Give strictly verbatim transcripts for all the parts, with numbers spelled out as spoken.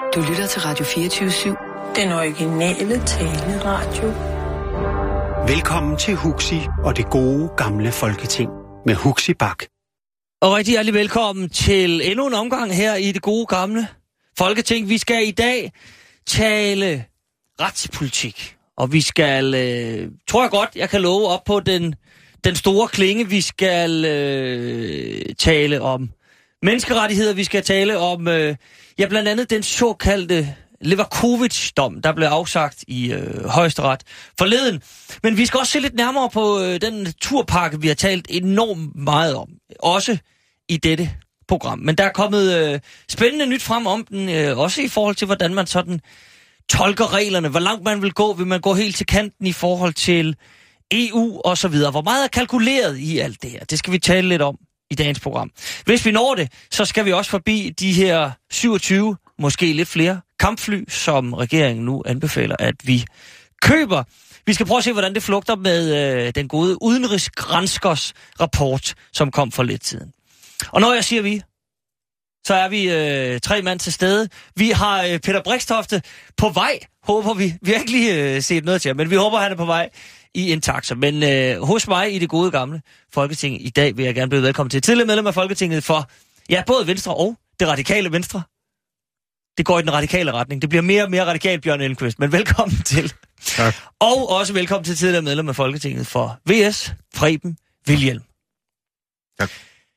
Du lytter til Radio fireogtyve syv. Den originale taleradio. Velkommen til Huxi og det gode gamle Folketing med Huxi Bak. Og rigtig hjertelig velkommen til endnu en omgang her i det gode gamle Folketing. Vi skal i dag tale retspolitik, og vi skal, øh, tror jeg godt, jeg kan love op på den, den store klinge, vi skal øh, tale om menneskerettigheder, vi skal tale om, øh, ja, blandt andet den såkaldte Levakovic-dom, der blev afsagt i øh, Højesteret forleden. Men vi skal også se lidt nærmere på øh, den naturpakke, vi har talt enormt meget om, også i dette program. Men der er kommet øh, spændende nyt frem om den, øh, også i forhold til, hvordan man sådan tolker reglerne, hvor langt man vil gå, vil man gå helt til kanten i forhold til E U og så videre. Hvor meget er kalkuleret i alt det her? Det skal vi tale lidt om i dagens program. Hvis vi når det, så skal vi også forbi de her syvogtyve, måske lidt flere kampfly, som regeringen nu anbefaler, at vi køber. Vi skal prøve at se, hvordan det flugter med øh, den gode udenrigsgranskers rapport, som kom for lidt siden. Og når jeg siger vi, så er vi øh, tre mand til stede. Vi har øh, Peter Brixtofte på vej, håber vi. Vi har ikke lige øh, set noget til ham, men vi håber, han er på vej i en taxa. Men øh, hos mig i det gode gamle Folketing i dag vil jeg gerne byde velkommen til tidligere medlem af Folketinget for, ja, både Venstre og det radikale Venstre. Det går i den radikale retning. Det bliver mere og mere radikalt, Bjørn Elmquist, men velkommen til. Tak. Og også velkommen til tidligere medlem af Folketinget for V S, Preben Wilhjelm. Tak.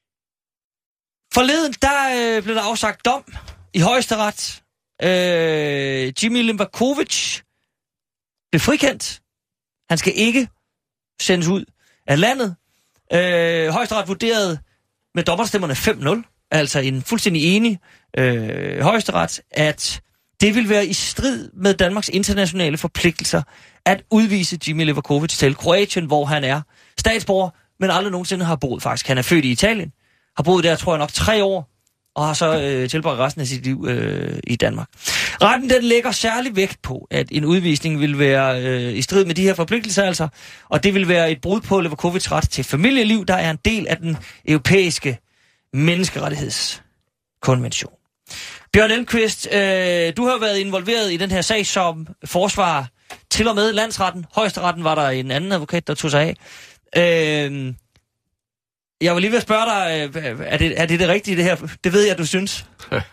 Forleden, der øh, blev der afsagt dom i Højesteret. Øh, Jimmy Levakovic blev frikendt. Han skal ikke sendes ud af landet. Øh, Højesteret vurderede med dommerstemmerne fem nul, altså en fuldstændig enig øh, Højesteret, at det vil være i strid med Danmarks internationale forpligtelser at udvise Jimmy Levakovic til Kroatien, hvor han er statsborger, men aldrig nogensinde har boet faktisk. Han er født i Italien, har boet der, tror jeg nok, tre år, og har så øh, tilbragt resten af sit liv øh, i Danmark. Retten, den lægger særlig vægt på, at en udvisning vil være øh, i strid med de her forpligtelser, altså, og det vil være et brud på Levakovics ret til familieliv, der er en del af den europæiske menneskerettighedskonvention. Bjørn Elmquist, øh, du har været involveret i den her sag som forsvarer til og med landsretten. Højesteretten var der en anden advokat, der tog sig af. Øh, Jeg var lige ved at spørge dig, er det, er det det rigtige, det her? Det ved jeg, du synes.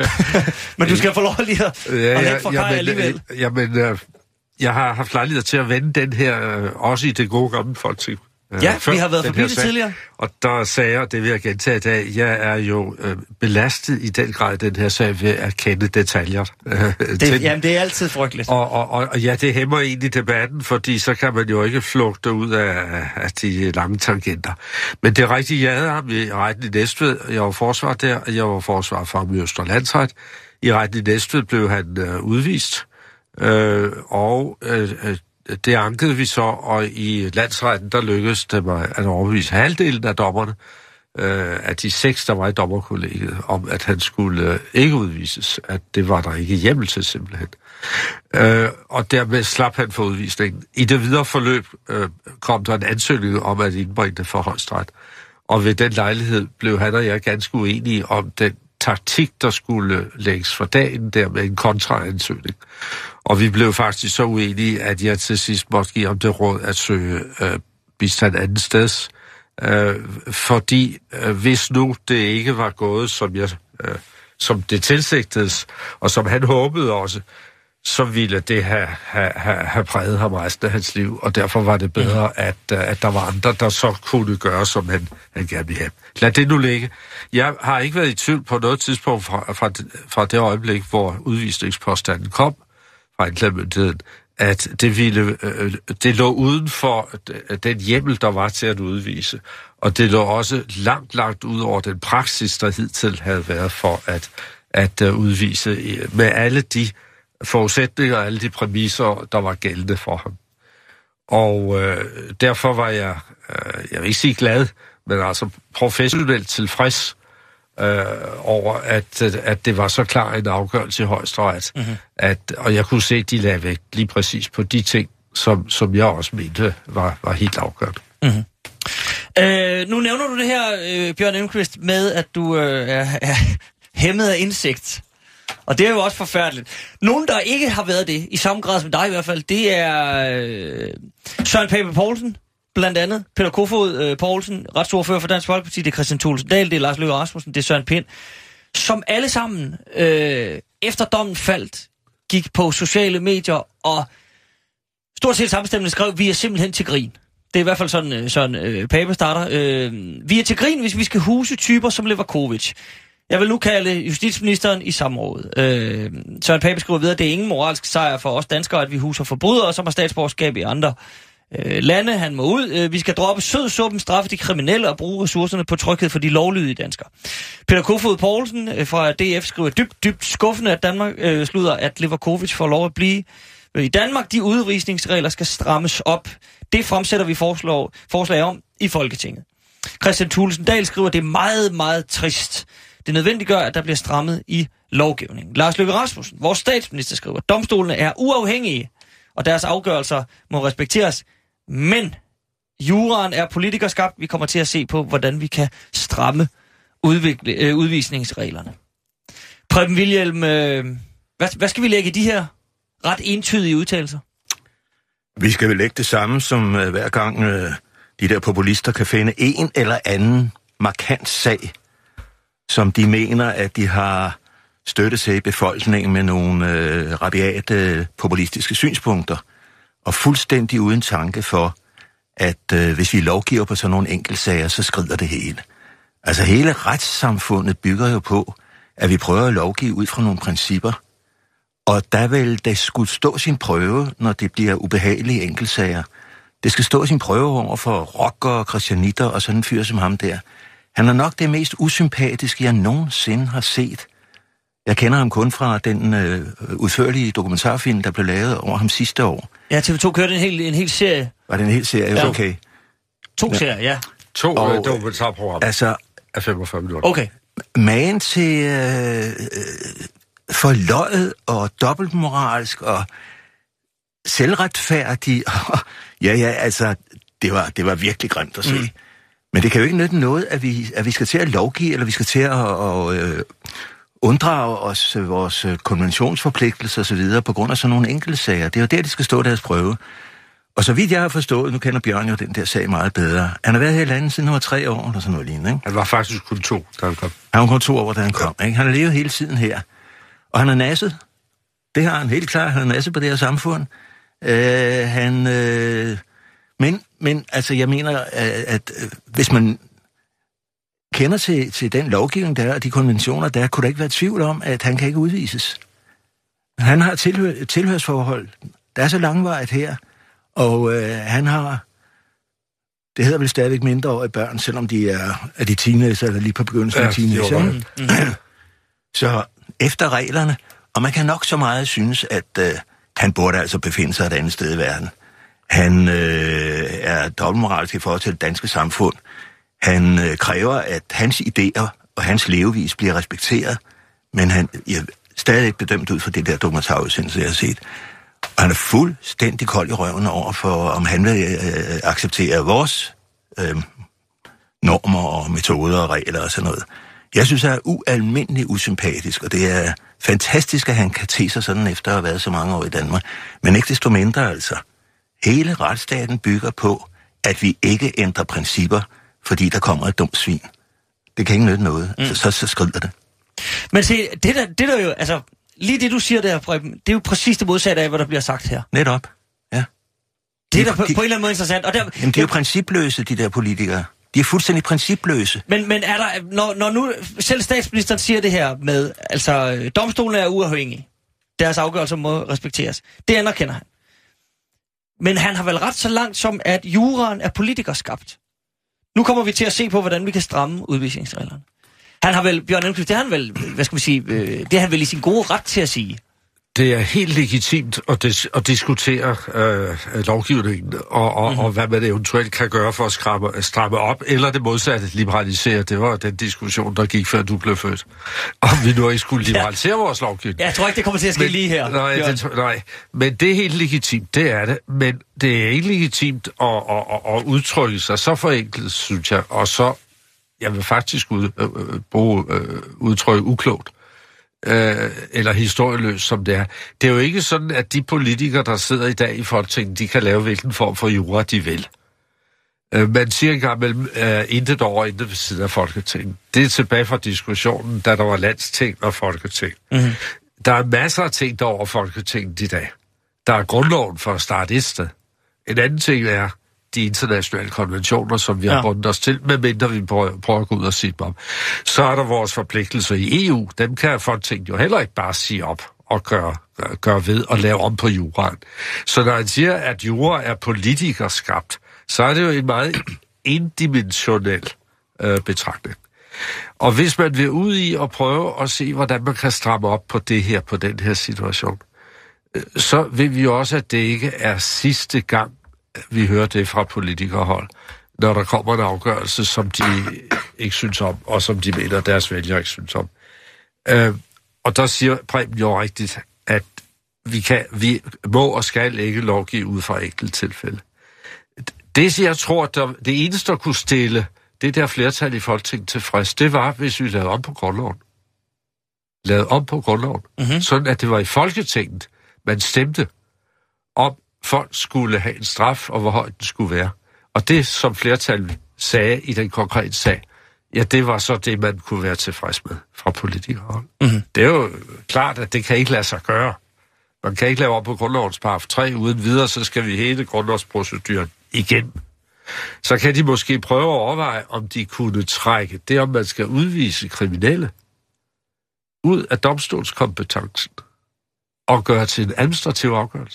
Men du skal få lov lige at, ja, at lægge for kaj alligevel. Jamen, øh, jeg har haft lejlighed til at vende den her, øh, også i det gode gamle Folketing. Øh, ja, vi har været forbi det tidligere. Og der sagde jeg, det vil jeg gentage i dag, jeg er jo øh, belastet i den grad den her sag ved at kende detaljer. Øh, det, jamen, det er altid frygteligt. Og, og, og, og ja, det hæmmer egentlig debatten, fordi så kan man jo ikke flugte ud af, af de lange tangenter. Men det er rigtigt, jeg havde ham i retten i Næstved. Jeg var forsvar der, og jeg var forsvar for ham i Østre Landsret. I retten i Næstved blev han øh, udvist, øh, og øh, øh, det ankede vi så, og i landsretten, der lykkedes det mig at overbevise halvdelen af dommerne, øh, af de seks, der var i dommerkollegiet, om at han skulle øh, ikke udvises, at det var der ikke hjemmel til simpelthen. Øh, og dermed slap han for udvisningen. I det videre forløb øh, kom der en ansøgning om at indbringe det for Højesteret, og ved den lejlighed blev han og jeg ganske uenige om den taktik, der skulle lægges for dagen, der med en kontraansøgning. Og vi blev faktisk så uenige, at jeg til sidst måtte give om det råd at søge øh, bistand anden steds. Øh, fordi øh, hvis nu det ikke var gået, som, jeg, øh, som det tilsigtedes, og som han håbede også, så ville det have, have, have præget ham resten af hans liv, og derfor var det bedre, at, at der var andre, der så kunne gøre, som han, han gerne ville have. Lad det nu ligge. Jeg har ikke været i tvivl på noget tidspunkt fra, fra, fra det øjeblik, hvor udvisningspåstanden kom fra anklagemyndigheden, at det, ville, det lå uden for den hjemmel, der var til at udvise. Og det lå også langt, langt ud over den praksis, der hidtil havde været for at, at udvise med alle de forudsætninger og alle de præmisser, der var gældende for ham. Og øh, derfor var jeg, øh, jeg vil ikke sige glad, men altså professionelt tilfreds øh, over, at, at det var så klar en afgørelse i Højesteret, mm-hmm. at, og jeg kunne se, at de lagde vægt lige præcis på de ting, som, som jeg også mente var, var helt afgørende. Mm-hmm. Øh, nu nævner du det her, øh, Bjørn Elmquist, med at du øh, er, er hæmmet af indsigt. Og det er jo også forfærdeligt. Nogen, der ikke har været det, i samme grad som dig i hvert fald, det er øh, Søren Pape Poulsen, blandt andet. Peter Kofod øh, Poulsen, retsordfører for Dansk Folkeparti, det er Kristian Thulesen Dahl, det er Lars Løkke Rasmussen, det er Søren Pind, som alle sammen, øh, efter dommen faldt, gik på sociale medier og stort set samstemmende skrev, vi er simpelthen til grin. Det er i hvert fald sådan, sådan øh, Pape starter. Øh, vi er til grin, hvis vi skal huse typer som Levakovic. Jeg vil nu kalde justitsministeren i samråd. Øh, Søren Pape skriver videre, det er ingen moralsk sejr for os danskere, at vi huser forbrydere, som har statsborgerskab i andre øh, lande. Han må ud. Øh, vi skal droppe sødsuppen, straffe de kriminelle og bruge ressourcerne på tryghed for de lovlydige danskere. Peter Kofod Poulsen øh, fra D F skriver, dybt, dybt skuffende, at Danmark øh, slutter, at Levakovic får lov at blive i Danmark. De udvisningsregler skal strammes op. Det fremsætter vi forslag, forslag om i Folketinget. Kristian Thulesen Dahl skriver, det er meget, meget trist. Det nødvendiggør, at der bliver strammet i lovgivningen. Lars Løkke Rasmussen, vores statsminister, skriver, at domstolene er uafhængige, og deres afgørelser må respekteres. Men juraen er politikerskabt. Vi kommer til at se på, hvordan vi kan stramme udvikle, øh, udvisningsreglerne. Preben Wilhjelm, øh, hvad, hvad skal vi lægge i de her ret entydige udtalelser? Vi skal vel lægge det samme, som uh, hver gang uh, de der populister kan finde en eller anden markant sag, som de mener, at de har støttet sig i befolkningen med nogle uh, rabiate populistiske synspunkter, og fuldstændig uden tanke for, at uh, hvis vi lovgiver på sådan nogle enkeltsager, så skrider det hele. Altså hele retssamfundet bygger jo på, at vi prøver at lovgive ud fra nogle principper, og der vil det skulle stå sin prøve, når det bliver ubehagelige enkeltsager. Det skal stå sin prøve over for rockere, christianitter og sådan en fyr som ham der. Han er nok det mest usympatiske, jeg nogensinde har set. Jeg kender ham kun fra den øh, udførlige dokumentarfilm, der blev lavet over ham sidste år. Ja, T V to kørte en hel, en hel serie. Var det en hel serie? Ja. Okay. To ja. serier, ja. To og, øh, dokumentarprogrammer altså, af femogfyrre minutter. Okay. Magen til øh, øh, forløjet og dobbeltmoralsk og selvretfærdig. Og, ja, ja, altså, det var, det var virkelig grimt at se. Mm. Men det kan jo ikke nytte noget, at vi, at vi skal til at lovgive, eller vi skal til at og, øh, unddrage os vores konventionsforpligtelser osv. på grund af sådan nogle enkelte sager. Det er jo der, de skal stå deres prøve. Og så vidt jeg har forstået, nu kender Bjørn jo den der sag meget bedre. Han har været her i landet siden han var tre år, eller sådan noget lignende, ikke? Han var faktisk kun to, da han kom. Han var kun to år, da han kom, ikke? Han har levet hele tiden her. Og han er nasset. Det har han helt klart. Han er nasset på det her samfund. Øh, han... Øh, men, men, altså, jeg mener, at, at hvis man kender til, til den lovgivning, der er, og de konventioner, der kunne der ikke være tvivl om, at han kan ikke udvises. Han har tilhør, tilhørsforhold. Der er så langvarigt her, og øh, han har... Det hedder vel stadigvæk mindreårige børn, selvom de er, er de teenager, eller lige på begyndelsen af ja, teenager. Mm-hmm. Så efter reglerne, og man kan nok så meget synes, at øh, han burde altså befinde sig et andet sted i verden. Han øh, er dobbeltmoralsk i forhold til det danske samfund. Han øh, kræver, at hans idéer og hans levevis bliver respekteret, men han er stadig ikke bedømt ud for det der dokumentarudsendelse, jeg har set. Og han er fuldstændig kold i røven over for, om han vil øh, acceptere vores øh, normer og metoder og regler og sådan noget. Jeg synes, han er ualmindelig usympatisk, og det er fantastisk, at han kan te sig sådan efter at have været så mange år i Danmark. Men ikke desto mindre altså. Hele retsstaten bygger på, at vi ikke ændrer principper, fordi der kommer et dumt svin. Det kan ikke nytte noget, mm. så, så, så skrider det. Men se, det der, det der jo, altså, lige det du siger der, Preben, det er jo præcis det modsatte af, hvad der bliver sagt her. Netop, ja. Det er da på, de, på en eller anden måde interessant. Og der, jamen, de er jo principløse, de der politikere. De er fuldstændig principløse. Men, men er der, når, når nu selv statsministeren siger det her med, altså, domstolen er uafhængige, deres afgørelser må respekteres, det anerkender han. Men han har vel ret så langt som, at juraen er politikerskabt. Nu kommer vi til at se på, hvordan vi kan stramme udvisningsreglerne. Han har vel, Bjørn Elmqvist, det har han vel, hvad skal vi sige, det har han vel i sin gode ret til at sige. Det er helt legitimt at, dis- at diskutere øh, lovgivningen, og, og, mm-hmm. og hvad man eventuelt kan gøre for at stramme, stramme op, eller det modsatte, liberalisere. Det var den diskussion, der gik, før du blev født. Om vi nu ikke skulle liberalisere ja. vores lovgivning. Ja, jeg tror ikke, det kommer til at ske men, lige her. Nej, det, nej, men det er helt legitimt, det er det. Men det er ikke legitimt at, at, at, at udtrykke sig så forenklet, synes jeg, og så, jeg vil faktisk ud, øh, bruge øh, udtrykke uklogt. øh, eller historieløst, som det er. Det er jo ikke sådan, at de politikere, der sidder i dag i Folketinget, de kan lave hvilken form for jura, de vil. Øh, man siger engang mellem øh, intet over, intet ved siden af Folketinget. Det er tilbage fra diskussionen, da der var landsting og Folketing. Mm-hmm. Der er masser af ting, der over Folketinget i dag. Der er grundloven for at starte et sted. En anden ting er de internationale konventioner, som vi har ja. bundet os til, medmindre vi prøver, prøver at gå ud og sige dem om. Så er der vores forpligtelser i E U. Dem kan Folketinget jo heller ikke bare sige op og gøre, gøre ved og lave om på juraen. Så når han siger, at jura er politikerskabt, så er det jo en meget endimensionel øh, betragtning. Og hvis man vil ud i at prøve at se, hvordan man kan stramme op på det her, på den her situation, øh, så vil vi jo også, at det ikke er sidste gang, vi hører det fra politikerhold, når der kommer en afgørelse, som de ikke synes om, og som de mener, deres vælgere ikke synes om. Øh, og der siger Preben jo rigtigt, at vi, kan, vi må og skal ikke lovgive ud fra enkelt tilfælde. Det, jeg tror, der, det eneste, der kunne stille det der flertal i Folketinget tilfreds, det var, hvis vi lavede om på grundloven. Lavede om på grundloven. Mm-hmm. Sådan, at det var i Folketinget, man stemte om, folk skulle have en straf, og hvor høj den skulle være. Og det, som flertal sagde i den konkrete sag, ja, det var så det, man kunne være tilfreds med fra politikere. Mm-hmm. Det er jo klart, at det kan ikke lade sig gøre. Man kan ikke lave op på grundlovens paragraf tre uden videre, så skal vi hele grundlovsproceduren igen. Så kan de måske prøve at overveje, om de kunne trække det, om man skal udvise kriminelle ud af domstolskompetencen og gøre til en administrativ afgørelse.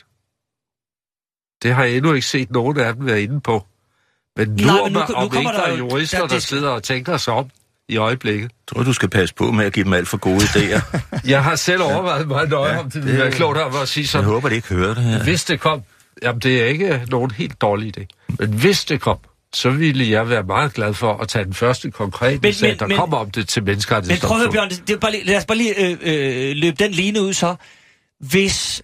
Det har jeg endnu ikke set nogen af dem være inde på. Men nu, Nej, men nu, om, nu om ikke der er jurister, der, der sidder og tænker sig om i øjeblikket. Jeg tror, du skal passe på med at give dem alt for gode idéer. Jeg har selv overvejet meget nøje ja, om det, det er klogt om at sige sådan. Jeg håber, de ikke hører det her. Hvis det kom, jamen det er ikke nogen helt dårlig idé, men hvis det kom, så ville jeg være meget glad for at tage den første konkrete men, sag, der men, kommer om det til menneskerettighedsdomstolen. Men prøv at høre, Bjørn, det er bare lige, lad os bare lige øh, øh, løbe den line ud så. Hvis...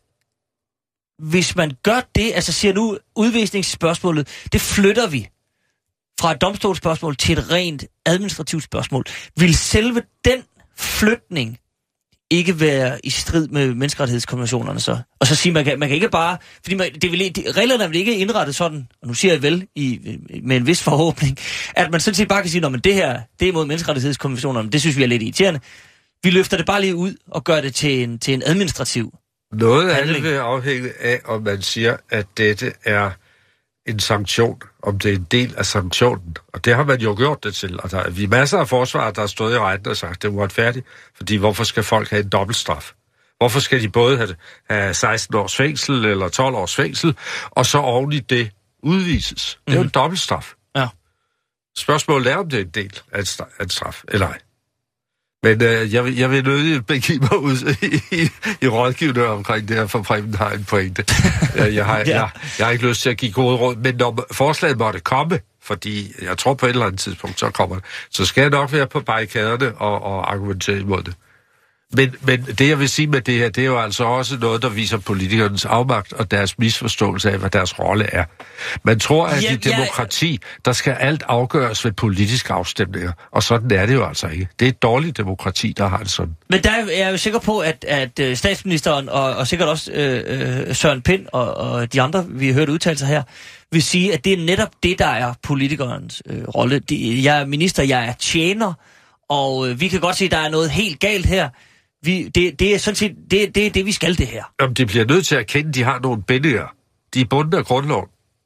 Hvis man gør det, altså siger nu udvisningsspørgsmålet, det flytter vi fra et domstolsspørgsmål til et rent administrativt spørgsmål. Vil selve den flytning ikke være i strid med menneskerettighedskonventionerne så? Og så sige, man kan, man kan ikke bare... Fordi man, det vil, de, reglerne er vel ikke indrettet sådan, og nu siger jeg vel i, med en vis forhåbning, at man sådan set bare kan sige, at det her det er imod menneskerettighedskonventionerne, det synes vi er lidt irriterende. Vi løfter det bare lige ud og gør det til en, til en administrativ Noget af det vil afhænge af, om man siger, at dette er en sanktion, om det er en del af sanktionen. Og det har man jo gjort det til. Og der er vi masser af forsvarer, der har stået i retten og sagt, det er uretfærdigt, fordi hvorfor skal folk have en dobbeltstraf? Hvorfor skal de både have, have seksten års fængsel eller tolv års fængsel, og så oven i det udvises? Det er jo en dobbeltstraf. Ja. Spørgsmålet er, om det er en del af en straf, eller ej. Men øh, jeg, vil, jeg vil nødig begive mig ud i, i, i rådgivende omkring det her, for Preben har en pointe. Jeg, jeg, har, ja. jeg, jeg har ikke lyst til at give gode råd, men når forslaget måtte komme, fordi jeg tror på et eller andet tidspunkt, så kommer det, så skal jeg nok være på barrikaderne og, og argumentere imod det. Men, men det, jeg vil sige med det her, det er jo altså også noget, der viser politikernes afmagt og deres misforståelse af, hvad deres rolle er. Man tror, at ja, i demokrati, der skal alt afgøres ved politiske afstemninger, og sådan er det jo altså ikke. Det er et dårligt demokrati, der har det sådan. Men der er jeg jo sikker på, at, at statsministeren og, og sikkert også øh, Søren Pind og, og de andre, vi har hørt udtalelser her, vil sige, at det er netop det, der er politikernes øh, rolle. De, jeg er minister, jeg er tjener, og øh, vi kan godt se, at der er noget helt galt her. Vi, det, det er sådan set det, det, det, vi skal det her. Jamen, de bliver nødt til at kende, at de har nogle bindinger. De er bundet af grundloven.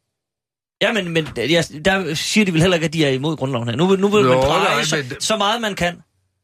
Ja, men, men ja, der siger de vel heller ikke, at de er imod grundloven her. Nu, nu vil Nå, man dreje nej, så, men... så meget, man kan.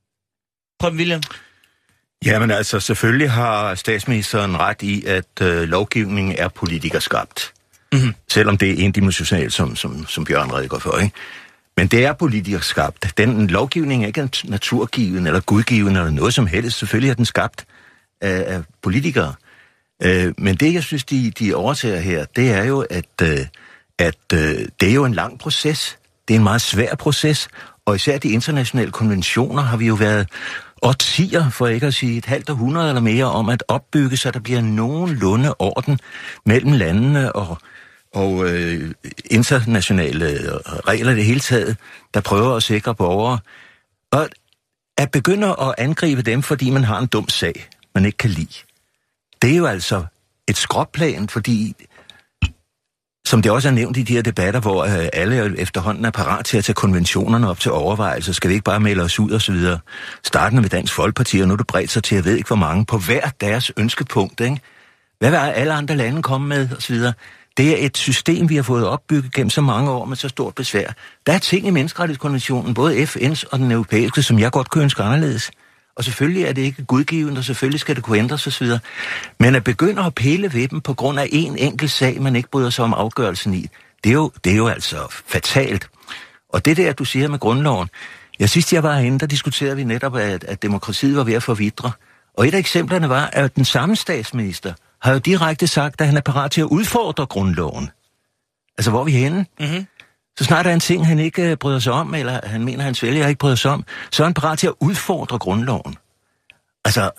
Prøv William. Jamen altså, selvfølgelig har statsministeren ret i, at øh, lovgivningen er politikerskabt. Mm-hmm. Selvom det er endimensionalt, som, som, som Bjørn redegør for, ikke? Men det er politikerskabt. Den lovgivning er ikke naturgiven eller gudgiven eller noget som helst. Selvfølgelig er den skabt af, af politikere. Øh, men det, jeg synes, de, de overtager her, det er jo, at, øh, at øh, det er jo en lang proces. Det er en meget svær proces. Og især de internationale konventioner har vi jo været årtier, for ikke at sige et halvt århundrede eller mere, om at opbygge, så der bliver nogenlunde orden mellem landene og og øh, internationale regler i det hele taget, der prøver at sikre borgere. Og at begynde at angribe dem, fordi man har en dum sag, man ikke kan lide, det er jo altså et skråplan, fordi, som det også er nævnt i de her debatter, hvor øh, alle efterhånden er parat til at tage konventionerne op til overvejelse, skal vi ikke bare melde os ud og så videre. Startende med Dansk Folkeparti, og nu er det bredt sig til, jeg ved ikke hvor mange, på hver deres ønskepunkt, ikke? Hvad vil alle andre lande komme med og så videre? Det er et system, vi har fået opbygget gennem så mange år med så stort besvær. Der er ting i menneskerettighedskonventionen, både F N's og den europæiske, som jeg godt kunne ønske anderledes. Og selvfølgelig er det ikke gudgivende, og selvfølgelig skal det kunne ændres osv. Men at begynde at pille ved dem på grund af en enkelt sag, man ikke bryder sig om afgørelsen i, det er jo, det er jo altså fatalt. Og det der, du siger med grundloven, jeg sidst jeg var herinde, der diskuterede vi netop, at, at demokratiet var ved at forvidre. Og et af eksemplerne var, at den samme statsminister har jo direkte sagt, at han er parat til at udfordre grundloven. Altså, hvor er vi henne? Mm-hmm. Så snart der er en ting, han ikke bryder sig om, eller han mener, hans vælger ikke bryder sig om, så er han parat til at udfordre grundloven. Altså,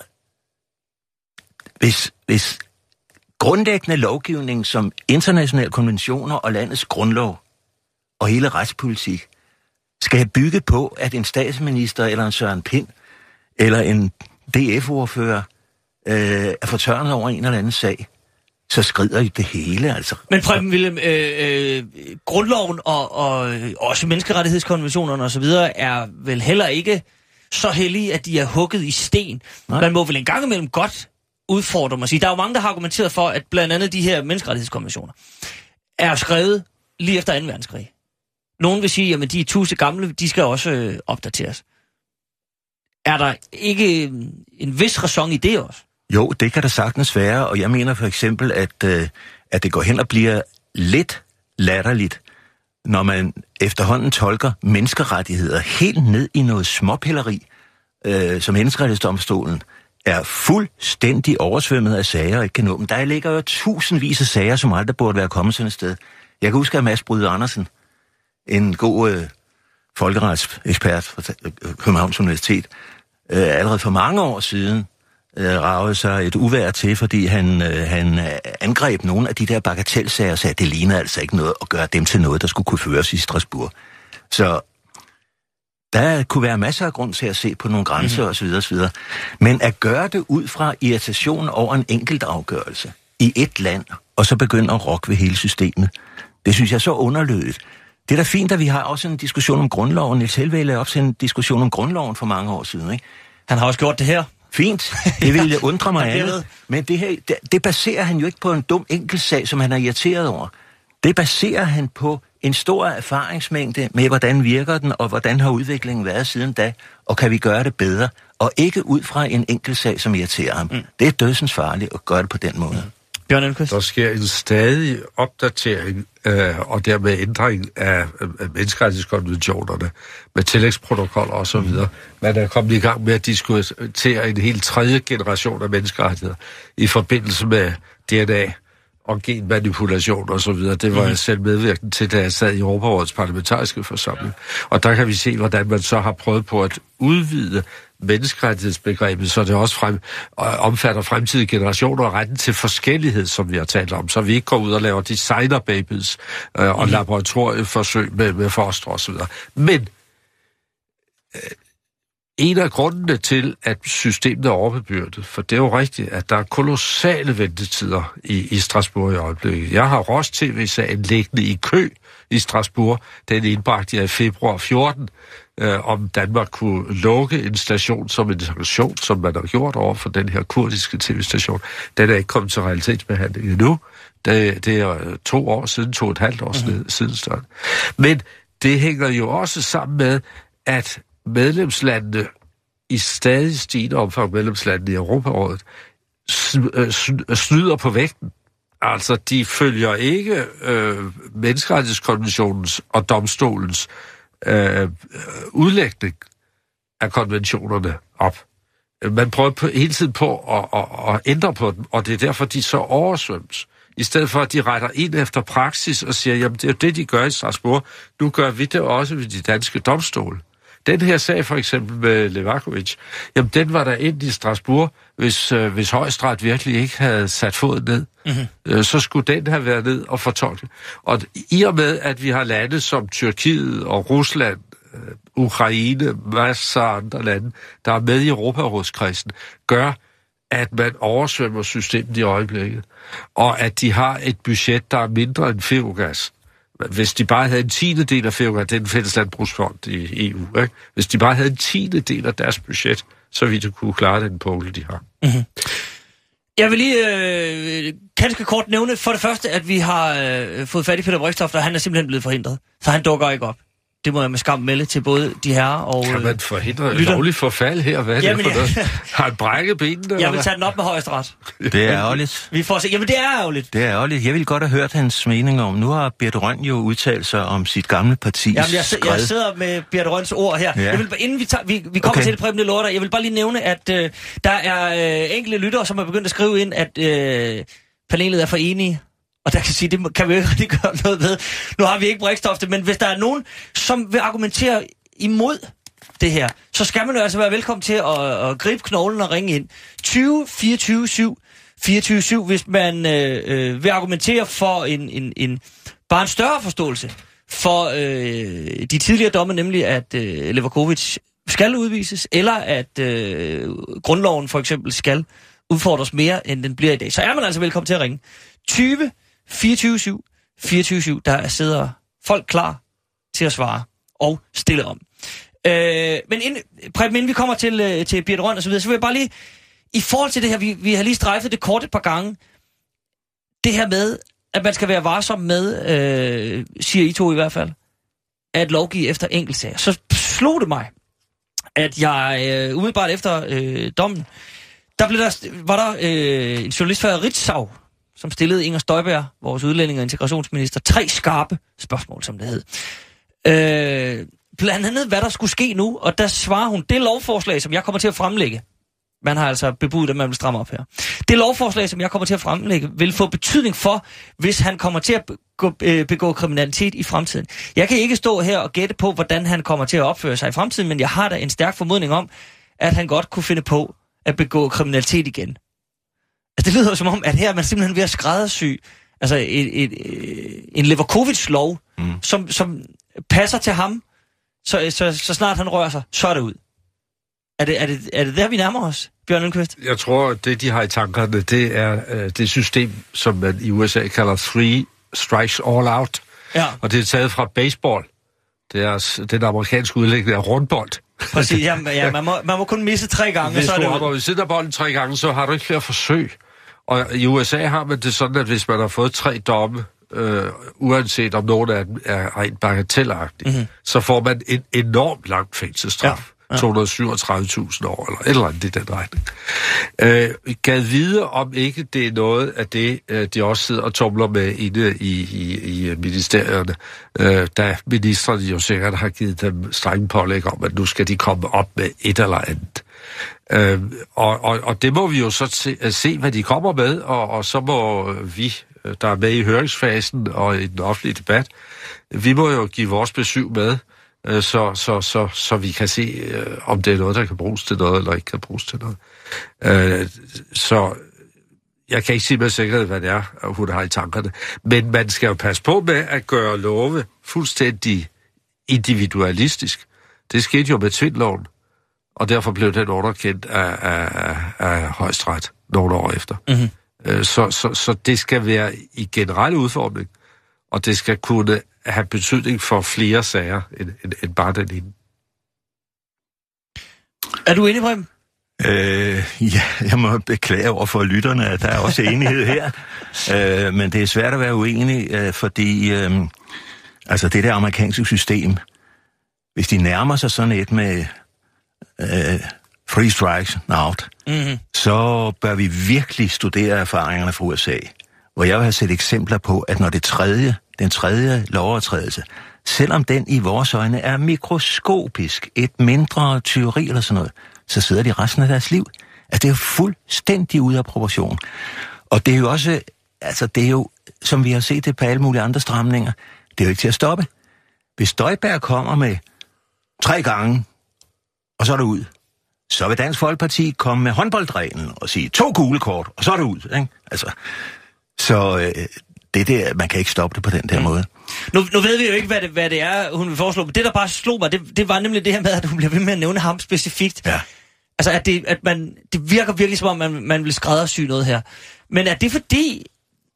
hvis, hvis grundlæggende lovgivning som internationale konventioner og landets grundlov og hele retspolitik skal have bygget på, at en statsminister eller en Søren Pind eller en D F-ordfører øh, er fortørnet over en eller anden sag, så skrider i det hele, altså. Men Preben Wilhelm, øh, øh, grundloven og, og også menneskerettighedskonventionerne osv. er vel heller ikke så heldige, at de er hugget i sten. Nej. Man må vel en gang imellem godt udfordre mig at sige. Der er jo mange, der har argumenteret for, at blandt andet de her menneskerettighedskonventioner er skrevet lige efter anden verdenskrig. Nogen vil sige, at de er tusind gamle, de skal også øh, opdateres. Er der ikke en vis ræson i det også? Jo, det kan der sagtens være, og jeg mener for eksempel, at, øh, at det går hen og bliver lidt latterligt, når man efterhånden tolker menneskerettigheder helt ned i noget småpilleri, øh, som menneskerettighedsdomstolen er fuldstændig oversvømmet af sager og ikke kan nå. Men der ligger jo tusindvis af sager, som aldrig burde være kommet sådan et sted. Jeg kan huske, at Mads Bryde Andersen, en god øh, folkeretsekspert fra Københavns Universitet, øh, allerede for mange år siden øh, ragede sig et uvejr til, fordi han, øh, han angreb nogle af de der bagatelsager og sagde, at det ligner altså ikke noget at gøre dem til noget, der skulle kunne føres i Strasbourg. Så der kunne være masser af grund til at se på nogle grænser mm-hmm. osv. osv. Men at gøre det ud fra irritation over en enkelt afgørelse i et land, og så begynde at rokke ved hele systemet, det synes jeg er så underlødigt. Det er da fint, at vi har også en diskussion om grundloven. Niels Helveg lagde op til en diskussion om grundloven for mange år siden, ikke? Han har også gjort det her. Fint, det ville undre mig andet. Men det her, det, det baserer han jo ikke på en dum enkeltsag, som han er irriteret over. Det baserer han på en stor erfaringsmængde med, hvordan virker den, og hvordan har udviklingen været siden da, og kan vi gøre det bedre, og ikke ud fra en enkeltsag, som irriterer ham. Mm. Det er dødsens farligt at gøre det på den måde. Mm. Bjørn Elmquist? Der sker en stadig opdatering øh, og dermed ændring af, af menneskerettighedskonventionerne med tillægsprotokoller og så videre. Man er kommet i gang med at diskutere en helt tredje generation af menneskerettigheder i forbindelse med D N A og genmanipulation og så videre. Det var mm. jeg selv medvirkende til, da jeg sad i Europarådets parlamentariske forsamling. Og der kan vi se, hvordan man så har prøvet på at udvide menneskerettighedsbegrebet, så det også frem, omfatter fremtidige generationer og retten til forskellighed, som vi har talt om, så vi ikke går ud og laver designer-babies øh, og mm. laboratorieforsøg med, med foster og så videre. Men øh, en af grundene til, at systemet er overbebyrdet, for det er jo rigtigt, at der er kolossale ventetider i, i Strasbourg i øjeblikket. Jeg har Ros T V-sagen liggende i kø i Strasbourg. Den indbragte jeg i februar fjorten, øh, om Danmark kunne lukke en station som en station, som man har gjort over for den her kurdiske tv-station. Den er ikke kommet til realitetsbehandling endnu. Det, det er to år siden, to og et halvt år mm-hmm. siden større. Men det hænger jo også sammen med, at medlemslandene i stadig stigende omfang, medlemslandene i Europarådet, snyder på vægten. Altså, de følger ikke øh, menneskerettighedskonventionens og domstolens øh, udlægning af konventionerne op. Man prøver på, hele tiden på at, at, at ændre på dem, og det er derfor, de så oversvømmes. I stedet for, at de retter ind efter praksis og siger, jamen det er jo det, de gør i Strasbourg. Nu gør vi det også ved de danske domstole. Den her sag for eksempel med Levakovic, jamen den var der ind i Strasbourg, hvis, øh, hvis Højesteret virkelig ikke havde sat foden ned. Mm-hmm. Øh, så skulle den have været ned og fortolket. Og i og med, at vi har lande som Tyrkiet og Rusland, Ukraine, masser af andre lande, der er med i Europarådskredsen, gør, at man oversvømmer systemet i øjeblikket, og at de har et budget, der er mindre end Feogas. Hvis de bare havde en tiende del af Feogas, det er en fælles landbrugsfond i E U, ikke? Hvis de bare havde en tiende del af deres budget, så ville de kunne klare den pukkel, de har. Mm-hmm. Jeg vil lige øh, ganske kort nævne for det første, at vi har øh, fået fat i Peter Brixtoft, og han er simpelthen blevet forhindret. Så han dukker ikke op. Det må jeg med skam melde til både de herrer og Kan man forhindre et lovligt forfald her? Hvad er det Jamen, for noget? Har han brækket benene? Jeg vil tage den op med højesteret. Det er ærgerligt. Vi får se. Jamen, det er ærgerligt. Det er ærgerligt. Jeg ville godt have hørt hans mening om. Nu har Birthe Rønn jo udtalt sig om sit gamle partis Jamen, jeg, jeg sidder med Birthe Rønns ord her. Ja. Jeg vil, inden vi, tager, vi, vi kommer okay. til det, Preben, det lorter, jeg vil bare lige nævne, at øh, der er øh, enkelte lyttere, som er begyndt at skrive ind, at øh, panelet er for enige. Og der kan sige, det kan vi jo ikke rigtig gøre noget ved. Nu har vi ikke Brixtofte, men hvis der er nogen, som vil argumentere imod det her, så skal man jo altså være velkommen til at, at gribe knoglen og ringe ind. tyve fireogtyve syv fireogtyve syv, hvis man øh, øh, vil argumentere for en, en, en, bare en større forståelse for øh, de tidligere domme, nemlig at øh, Levakovic skal udvises, eller at øh, grundloven for eksempel skal udfordres mere, end den bliver i dag. Så er man altså velkommen til at ringe. tyve fireogtyve syv fireogtyve syv, der sidder folk klar til at svare og stille om. Øh, men inden, Preben, inden vi kommer til, øh, til Birthe Rønn og så videre, så vil jeg bare lige, i forhold til det her, vi, vi har lige strejfet det kort et par gange, det her med, at man skal være varsom med, øh, siger I to i hvert fald, at lovgive efter enkeltsager. Så slog det mig, at jeg øh, umiddelbart efter øh, dommen, der, blev der var der øh, en journalist fra Ritzau, som stillede Inger Støjberg, vores udlænding- og integrationsminister, tre skarpe spørgsmål, som det hed. Øh, blandt andet, hvad der skulle ske nu, og der svarer hun, det lovforslag, som jeg kommer til at fremlægge, man har altså bebudt, at man vil stramme op her, det lovforslag, som jeg kommer til at fremlægge, vil få betydning for, hvis han kommer til at begå, øh, begå kriminalitet i fremtiden. Jeg kan ikke stå her og gætte på, hvordan han kommer til at opføre sig i fremtiden, men jeg har da en stærk formodning om, at han godt kunne finde på at begå kriminalitet igen. Altså, det lyder som om, at her er man simpelthen ved at skræddersy altså et, et, et, en Levakovic-lov, mm. som, som passer til ham, så, så, så snart han rører sig, så er det ud. Er det, er det, er det der, vi nærmer os, Bjørn Lundqvist? Jeg tror, at det, de har i tankerne, det er uh, det system, som man i U S A kalder three strikes all out. Ja. Og det er taget fra baseball. Det er den amerikanske udlægning af rundbold. Præcis, ja, ja, man, må, man må kun misse tre gange, hvis så er det ud. Hvis du ved siden af bolden tre gange, så har du ikke flere forsøg. Og i U S A har man det sådan, at hvis man har fået tre domme, øh, uanset om nogen af dem er rent bagatelagtige, mm-hmm. så får man en enormt lang fængselsstraf. Ja. Ja. to hundrede og syvogtredive tusind år, eller et eller andet i den retning. Øh, gad vide, om ikke det er noget af det, øh, de også sidder og tumler med inde i, i, i ministerierne, øh, da ministrene jo sikkert har givet dem strenge pålæg om, at nu skal de komme op med et eller andet. Øh, og, og, og det må vi jo så se, se hvad de kommer med, og, og så må vi, der er med i høringsfasen og i den offentlige debat, vi må jo give vores besøg med, Så, så, så, så vi kan se, øh, om det er noget, der kan bruges til noget, eller ikke kan bruges til noget. Øh, så jeg kan ikke sige med sikkerhed, hvad det er, hun har i tankerne. Men man skal jo passe på med at gøre love fuldstændig individualistisk. Det skete jo med Tvindloven, og derfor blev den underkendt af, af, af Højesteret nogle år efter. Mm-hmm. Øh, så, så, så det skal være i generel udformning, og det skal kunne have betydning for flere sager, end, end, end bare den ene. Er du enig, Preben? Øh, ja, jeg må beklage over for lytterne, at der er også enighed her. øh, men det er svært at være uenig, øh, fordi øh, altså det der amerikanske system, hvis de nærmer sig sådan et med øh, three strikes and out, mm-hmm. så bør vi virkelig studere erfaringerne fra U S A, hvor jeg vil have set eksempler på, at når det tredje Den tredje lovovertrædelse, selvom den i vores øjne er mikroskopisk, et mindre tyveri eller sådan noget, så sidder de resten af deres liv. Altså, det er jo fuldstændig ude af proportion. Og det er jo også, altså det er jo, som vi har set det på alle mulige andre stramninger, det er jo ikke til at stoppe. Hvis Støjberg kommer med tre gange, og så er det ud, så vil Dansk Folkeparti komme med håndboldreglen og sige to gule kort, og så er det ud, ikke? Altså, så øh, det der, man kan ikke stoppe det på den der mm. måde. Nu, nu ved vi jo ikke, hvad det, hvad det er, hun vil foreslå, men det, der bare slog mig, det, det var nemlig det her med, at hun bliver ved med at nævne ham specifikt. Ja. Altså, at, det, at man, det virker virkelig som om, man, man vil skræddersy noget her. Men er det fordi,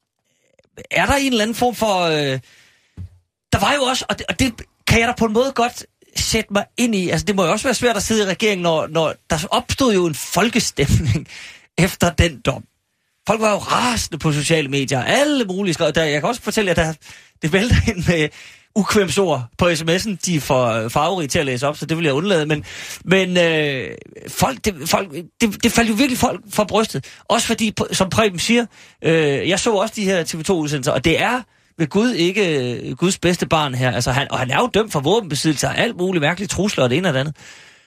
er der en eller anden form for... Øh, der var jo også, og det, og det kan jeg da på en måde godt sætte mig ind i. Altså, det må jo også være svært at sidde i regeringen, når, når der opstod jo en folkestemning efter den dom. Folk var jo rasende på sociale medier, alle mulige skrev. Der, jeg kan også fortælle jer, at der, det vælter ind med ukvemsord på sms'en, de er for farverige til at læse op, så det vil jeg undlade. Men, men øh, folk, det, folk det, det faldt jo virkelig folk fra brystet. Også fordi, som Preben siger, øh, jeg så også de her T V to-udsendelser, og det er ved Gud ikke øh, Guds bedste barn her. Altså, han, og han er jo dømt for våbenbesiddelse og alt muligt mærkeligt trusler og det ene og det andet.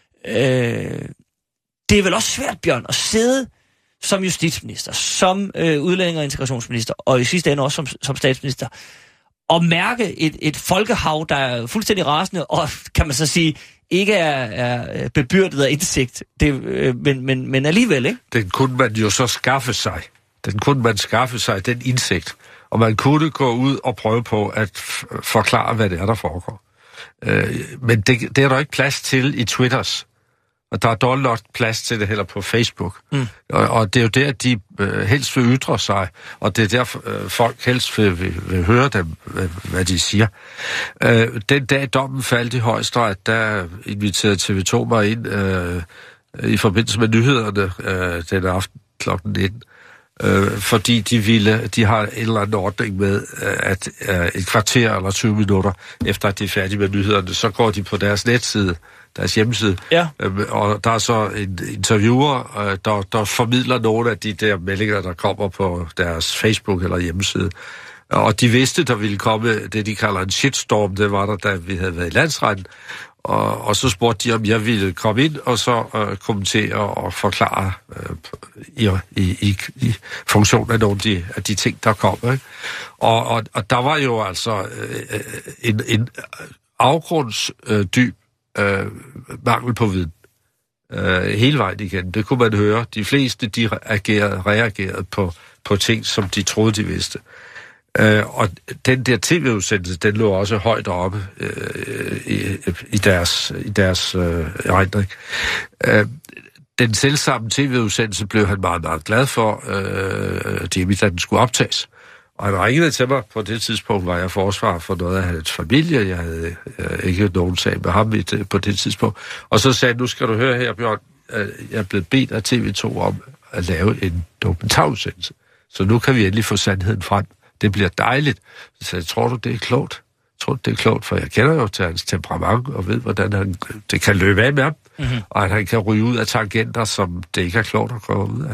Øh, det er vel også svært, Bjørn, at sidde som justitsminister, som øh, udlænding- og integrationsminister, og i sidste ende også som, som statsminister, og mærke et, et folkehav, der er fuldstændig rasende, og kan man så sige, ikke er, er bebyrdet af indsigt, det, øh, men, men, men alligevel, ikke? Den kunne man jo så skaffe sig. Den kunne man skaffe sig, den indsigt. Og man kunne gå ud og prøve på at f- forklare, hvad det er, der foregår. Øh, men det, det er der ikke plads til i Twitters. Og der er dårligt nok plads til det heller på Facebook. Mm. Og, og det er jo der, de øh, helst vil ytre sig, og det er der, øh, folk helst vil, vil, vil høre dem, hvad, hvad de siger. Øh, den dag dommen faldt i Højesteret, der inviterede T V to mig ind øh, i forbindelse med nyhederne øh, den aften klokken nitten. Øh, fordi de ville, de har en eller anden ordning med, at øh, et kvarter eller tyve minutter efter, at de er færdige med nyhederne, så går de på deres netside, deres hjemmeside, ja. øh, og der er så en interviewer, øh, der, der formidler nogle af de der meldinger, der kommer på deres Facebook eller hjemmeside. Og de vidste, der ville komme det, de kalder en shitstorm, det var der, da vi havde været i landsretten. Og, og så spurgte de, om jeg ville komme ind og så øh, kommentere og forklare øh, i, i, i, i funktion af nogle af de, af de ting, der kom. Ikke? Og, og, og der var jo altså øh, en, en afgrundsdyb øh, mangel på viden. Øh, hele vejen igen. Det kunne man høre. De fleste, de agerede, reagerede på, på ting, som de troede, de vidste. Uh, og den der tv-udsendelse, den lå også højt oppe uh, i, i deres, i deres uh, erindring. Uh, den selvsamme tv-udsendelse blev han meget, meget glad for, uh, Jimmy, da den skulle optages. Og han ringede til mig på det tidspunkt, var jeg forsvar for noget af hans familie. Jeg havde uh, ikke nogen sag med ham i det, på det tidspunkt. Og så sagde han, nu skal du høre her, Bjørn, uh, jeg er blevet bedt af T V to om at lave en dokumentarudsendelse. Så nu kan vi endelig få sandheden frem. Det bliver dejligt. Så jeg tror du, det er klogt? Jeg tror det er klogt, for jeg kender jo til hans temperament, og ved, hvordan han, det kan løbe af med ham, mm-hmm. og at han kan ryge ud af tangenter, som det ikke er klogt at komme ud af.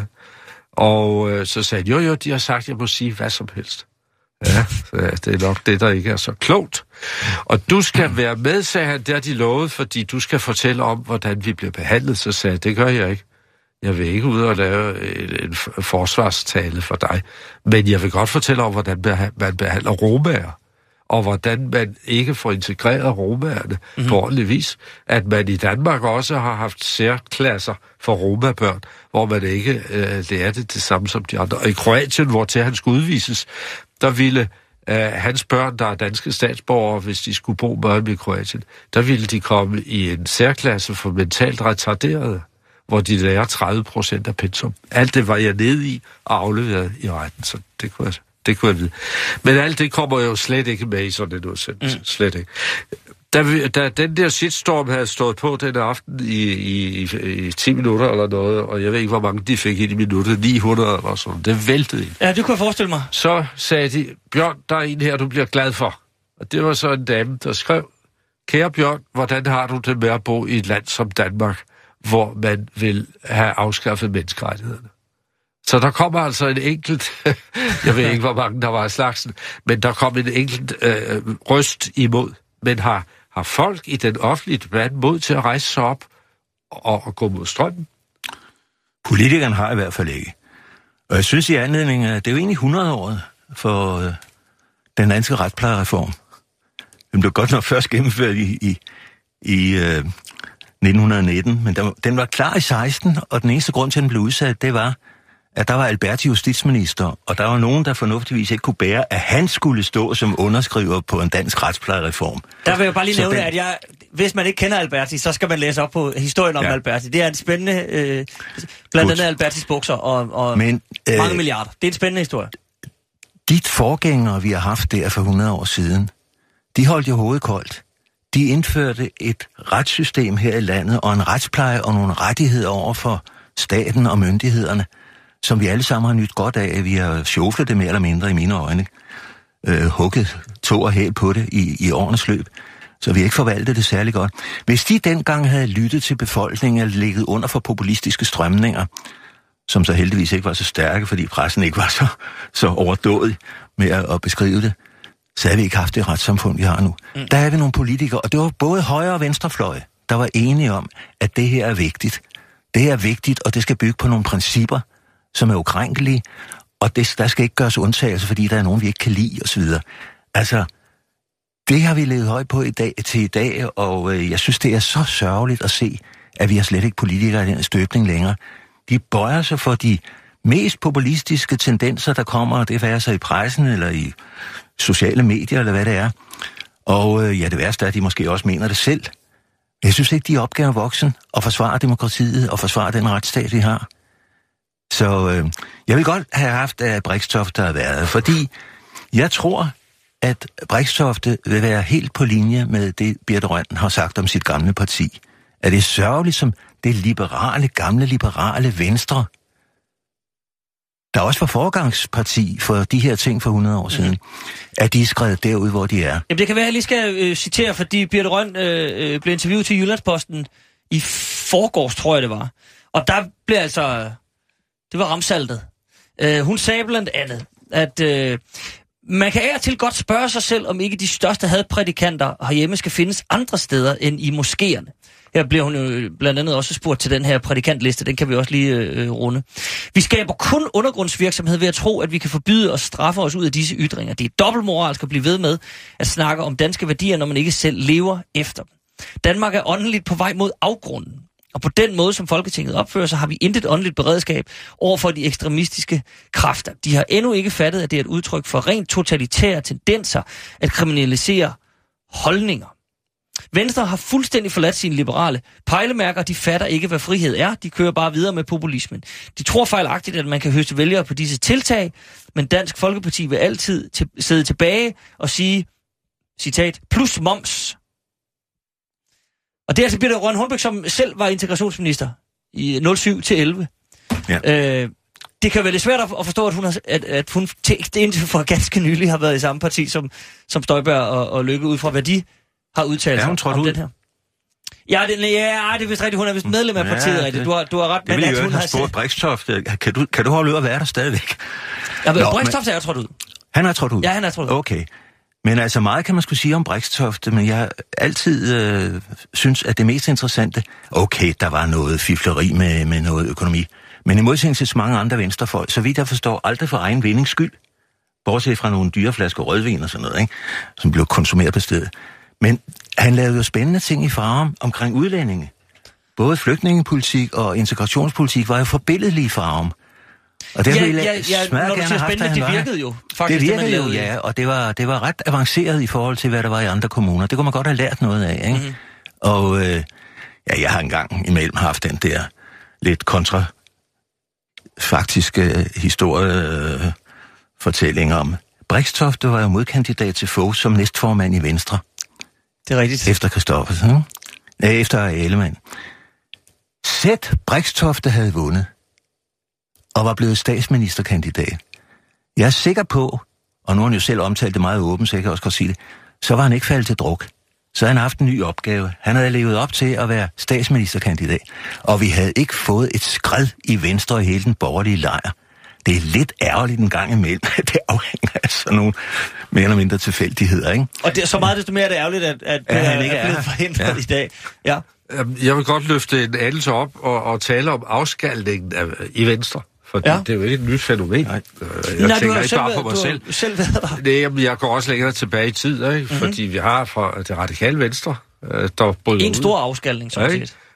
Og øh, så sagde han, jo jo, de har sagt, at jeg må sige hvad som helst. Ja, så det er nok det, der ikke er så klogt. Og du skal være med, sagde han, der de lovede, fordi du skal fortælle om, hvordan vi bliver behandlet. Så sagde jeg, det gør jeg ikke. Jeg vil ikke ud og lave en, en forsvarstale for dig, men jeg vil godt fortælle om, hvordan man behandler romaer, og hvordan man ikke får integreret romaerne mm-hmm. på ordentlig vis. At man i Danmark også har haft særklasser for romabørn, hvor man ikke øh, lærer det det samme som de andre. Og i Kroatien, hvor til han skulle udvises, der ville øh, hans børn, der er danske statsborgere, hvis de skulle bo med i Kroatien, der ville de komme i en særklasse for mentalt retarderede, hvor de lærer tredive procent af pensum. Alt det var jeg nede i og afleveret i retten, så det kunne jeg, det kunne jeg vide. Men alt det kommer jo slet ikke med i sådan en udsendelse. Mm. Slet ikke. Da, vi, da den der shitstorm havde stået på den aften i, i, i ti minutter eller noget, og jeg ved ikke, hvor mange de fik ind i minuttet, ni hundrede eller sådan, det væltede ind. Ja, det kunne jeg forestille mig. Så sagde de, Bjørn, der er en her, du bliver glad for. Og det var så en dame, der skrev, kære Bjørn, hvordan har du det med at bo i et land som Danmark, hvor man vil have afskaffet menneskerettighederne. Så der kommer altså en enkelt, jeg ved ikke, hvor mange der var i slagsen, men der kom en enkelt øh, røst imod. Men har, har folk i den offentlige debat mod til at rejse sig op og, og gå mod strømmen? Politikerne har i hvert fald ikke. Og jeg synes i anledning af, det er jo egentlig hundrede-året for øh, den danske retsplejereform. Den blev godt nok først gennemført i, i, i øh, nitten nitten, men den, den var klar i seksten, og den eneste grund til, at den blev udsat, det var, at der var Alberti justitsminister, og der var nogen, der fornuftigvis ikke kunne bære, at han skulle stå som underskriver på en dansk retsplejereform. Der vil jeg bare lige Så nævne, den... at jeg, hvis man ikke kender Alberti, så skal man læse op på historien om ja. Alberti. Det er en spændende, øh, blandt andet Albertis bukser og, og Men, øh, mange milliarder. Det er en spændende historie. De forgængere, vi har haft der for hundrede år siden, de holdt jo hovedet koldt. De indførte et retssystem her i landet, og en retspleje og nogle rettigheder over for staten og myndighederne, som vi alle sammen har nyt godt af. Vi har sjoflet det mere eller mindre i mine øjne. Øh, hugget tog og hæl på det i, i årenes løb. Så vi ikke forvaltet det særlig godt. Hvis de dengang havde lyttet til befolkningen og ligget under for populistiske strømninger, som så heldigvis ikke var så stærke, fordi pressen ikke var så, så overdådig med at, at beskrive det, så havde vi ikke haft det retssamfund, vi har nu. Mm. Der er vi nogle politikere, og det var både højre- og venstrefløje, der var enige om, at det her er vigtigt. Det her er vigtigt, og det skal bygge på nogle principper, som er ukrænkelige, og det, der skal ikke gøres undtagelser, fordi der er nogen, vi ikke kan lide, osv. Altså, det har vi levet højt på i dag, til i dag, og øh, jeg synes, det er så sørgeligt at se, at vi har slet ikke politikere i den støbning længere. De bøjer sig for de mest populistiske tendenser, der kommer, og det er så i pressen eller i sociale medier, eller hvad det er. Og øh, ja, det værste er, at de måske også mener det selv. Jeg synes ikke, de er opgaver voksen at forsvare demokratiet og forsvare den retsstat, vi har. Så øh, jeg vil godt have haft, at Brixtofte har været, fordi jeg tror, at Brixtofte vil være helt på linje med det, Birthe Rønn har sagt om sit gamle parti. At det er sørgeligt som det liberale, gamle liberale Venstre, der også var foregangsparti for de her ting for hundrede år siden, mm. at de er skrevet derude, hvor de er. Jamen det kan være, at jeg lige skal øh, citere, fordi Birthe Rønn øh, blev interviewet til Jyllandsposten i forgårs, tror jeg det var. Og der blev altså... Det var ramsaltet. Øh, hun sagde blandt andet, at øh, man kan af og til godt spørge sig selv, om ikke de største hadprædikanter herhjemme skal findes andre steder end i moskéerne. Her bliver hun jo blandt andet også spurgt til den her prædikantliste, den kan vi også lige øh, runde. Vi skaber kun undergrundsvirksomhed ved at tro, at vi kan forbyde og straffe os ud af disse ytringer. Det er dobbeltmoralsk at blive ved med at snakke om danske værdier, når man ikke selv lever efter dem. Danmark er åndeligt på vej mod afgrunden. Og på den måde, som Folketinget opfører sig, har vi intet åndeligt beredskab over for de ekstremistiske kræfter. De har endnu ikke fattet, at det er et udtryk for rent totalitære tendenser at kriminalisere holdninger. Venstre har fuldstændig forladt sine liberale pejlemærker. De fatter ikke, hvad frihed er. De kører bare videre med populismen. De tror fejlagtigt, at man kan høste vælgere på disse tiltag, men Dansk Folkeparti vil altid til- sidde tilbage og sige, citat, plus moms. Og det er altså Birthe Rønn Hornbech, som selv var integrationsminister i nul syv til elleve. Ja. Øh, det kan være lidt svært at forstå, at hun, har, at, at hun til, indtil for ganske nylig har været i samme parti som, som Støjberg og, og Løkke, ud fra hvad de har udtalt sig om ud. Den her. Ja, det, ja, det er vist rigtigt. Hun er vist medlem af ja, partiet, rigtigt. Du har, du har ret. Det ville jo ikke have spurgt Brixtofte. Kan du, kan du holde ud at være der stadigvæk? Ja, men Brixtofte er trådt ud. Han er trådt ud? Ja, han er trådt ud. Okay. Men altså meget kan man skulle sige om Brixtofte, men jeg altid øh, synes, at det mest interessante, okay, der var noget fifleri med, med noget økonomi, men i modsætning til så mange andre venstrefolk, så vidt jeg forstår, aldrig for egen vindings skyld, bortset fra nogle dyre flasker rødvin og sådan noget, ikke? Som blev konsumeret på stedet. Men han lavede jo spændende ting i Farum omkring udlændinge. Både flygtningepolitik og integrationspolitik var jo forbilledlige i Farum. Og det ja, ville ja, ja, når du siger spændende, det virkede jo faktisk. Det virkede det, jo, ja, og det var, det var ret avanceret i forhold til, hvad der var i andre kommuner. Det kunne man godt have lært noget af, ikke? Mm-hmm. Og øh, ja, jeg har engang imellem haft den der lidt kontra faktiske historiefortælling øh, om. Brixtofte var jo modkandidat til Fogh som næstformand i Venstre. Det er rigtigt. Efter Christoffersen, ja, efter Ellemann. Sæt Brixtofte havde vundet og var blevet statsministerkandidat. Jeg er sikker på, og nu har han jo selv omtalt det meget åbent, så jeg kan også godt sige det, så var han ikke faldet til druk. Så han haft en ny opgave. Han havde levet op til at være statsministerkandidat. Og vi havde ikke fået et skred i Venstre i hele den borgerlige lejr. Det er lidt ærgerligt en gang imellem, at det afhænger af sådan nogle mere eller mindre tilfældigheder, ikke? Og det er så meget desto mere er det ærgerligt, at, at ja, han ikke er blevet forhindret ja. i dag. Ja. Jeg vil godt løfte en anelse op og, og tale om afskalningen af, i Venstre. For ja. det er jo ikke et nyt fænomen. Nej. Jeg Nej, tænker ikke bare selv, på mig selv. selv været der. Nej, jamen, jeg går også længere tilbage i tid, ikke? Mm-hmm. Fordi vi har fra det radikale Venstre, der bryder en stor afskalning, sådan set.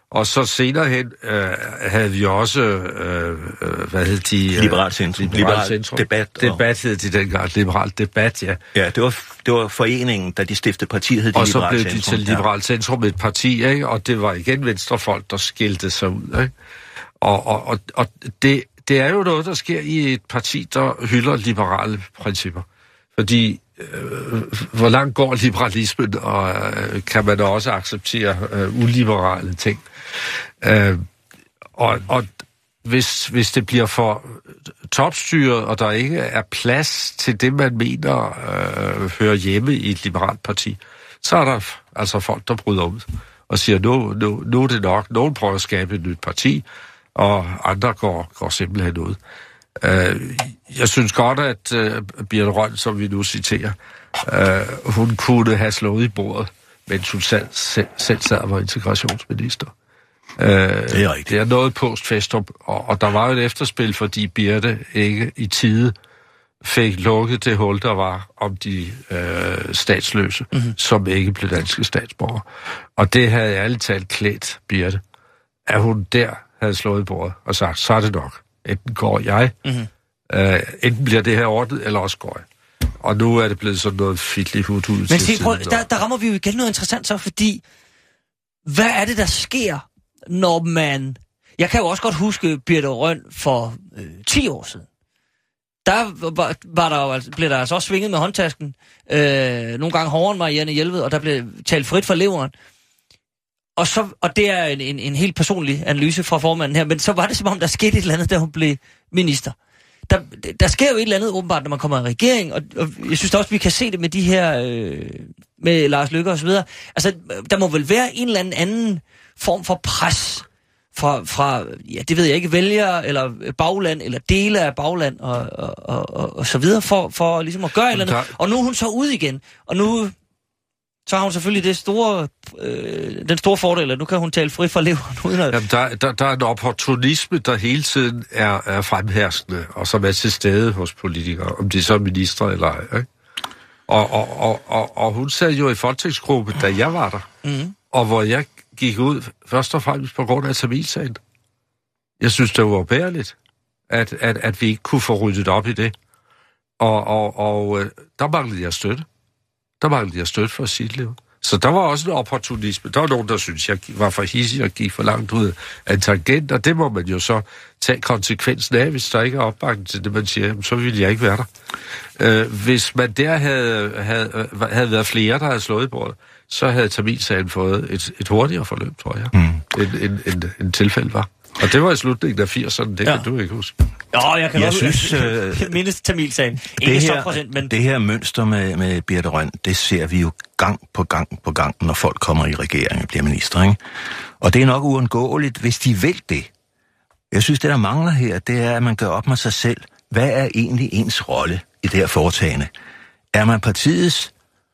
Og så senere hen øh, havde vi også, øh, øh, hvad hed de? Øh, Liberalt Centrum. Liberalt Centrum. Debat. Og... Debat hed de dengang. Liberalt Debat, ja. Ja, det var, det var foreningen, da de stiftede partiet, hed de og Liberalt Centrum. Og så blev de til Liberalt Centrum et parti, ikke? Og det var igen venstrefolk, der skilte sig ud, ikke? Og, og, og, og det, det er jo noget, der sker i et parti, der hylder liberale principper. Fordi øh, hvor langt går liberalismen, og øh, kan man også acceptere øh, uliberale ting? Øh, og og hvis, hvis det bliver for topstyret, og der ikke er plads til det, man mener øh, hører hjemme i et liberalt parti, så er der altså folk, der bryder ud og siger, nu, nu, nu er det nok. Nogen prøver at skabe et nyt parti, og andre går, går simpelthen ud. Uh, jeg synes godt, at uh, Birthe Rønn, som vi nu citerer, uh, hun kunne have slået i bordet, mens hun selv, selv, selv sad og var integrationsminister. Uh, det er rigtigt. Det er noget postfestup, og, og der var jo et efterspil, fordi Birthe ikke i tide fik lukket det hul, der var om de uh, statsløse, mm-hmm. som ikke blev danske statsborgere. Og det havde ærligt talt klædt Birthe, at hun der havde slået i bordet og sagt, så er det nok. Enten går jeg, mm-hmm. uh, enten bliver det her ordnet, eller også går jeg. Og nu er det blevet sådan noget fitlig hud ud. Men se, prøv, der, der rammer vi jo igen noget interessant så, fordi hvad er det, der sker, når man... Jeg kan jo også godt huske Birthe Rønn for øh, ti år siden. Der var, var der jo, altså, blev der altså også svinget med håndtasken. Øh, nogle gange hårdere end Marianne Jelved, og der blev talt frit fra leveren. Og, så, og det er en, en, en helt personlig analyse fra formanden her, men så var det som om, der skete et eller andet, da hun blev minister. Der, der sker jo et eller andet åbenbart, når man kommer i regering, og, og jeg synes også, vi kan se det med de her, øh, med Lars Løkke og så videre. Altså, der må vel være en eller anden anden form for pres fra, fra ja, det ved jeg ikke, vælgere, eller bagland, eller dele af bagland, og, og, og, og, og så videre, for, for ligesom at gøre et eller andet. Og nu er hun så ude igen, og nu... Så har hun selvfølgelig det store, øh, den store fordel, at nu kan hun tale frit fra leveren uden at... Jamen, der, der, der er en opportunisme, der hele tiden er, er fremherskende, og som er til stede hos politikere, om de så er ministre eller ej. Ikke? Og, og, og, og, og hun sad jo i folketingsgruppe, da jeg var der, mm. og hvor jeg gik ud først og fremmest på grund af tamilsagen. Jeg synes, det var ubærligt, at, at, at vi ikke kunne få ryddet op i det. Og, og, og der manglede jeg støtte. Der manglede jeg støtte for sit liv. Så der var også en opportunisme. Der var nogen, der synes jeg var for hissig og gik for langt ud af en tangent, og det må man jo så tage konsekvensen af, hvis der ikke er opbakning til det, man siger, så ville jeg ikke være der. Øh, hvis man der havde, havde, havde været flere, der havde slået i bordet, så havde tamilsagen fået et, et hurtigere forløb, tror jeg, mm. end, end, end, end tilfældet var. Og det var i slutningen af firserne, det ja. Kan du ikke huske. Jo, jeg kan jeg godt synes, øh, mindst tamilsagen. Ikke det så her, procent, men... Det her mønster med, med Birthe Rønn, det ser vi jo gang på gang på gang, når folk kommer i regeringen og bliver minister, ikke? Og det er nok uundgåeligt, hvis de vil det. Jeg synes, det der mangler her, det er, at man gør op med sig selv. Hvad er egentlig ens rolle i det her foretagende? Er man partiets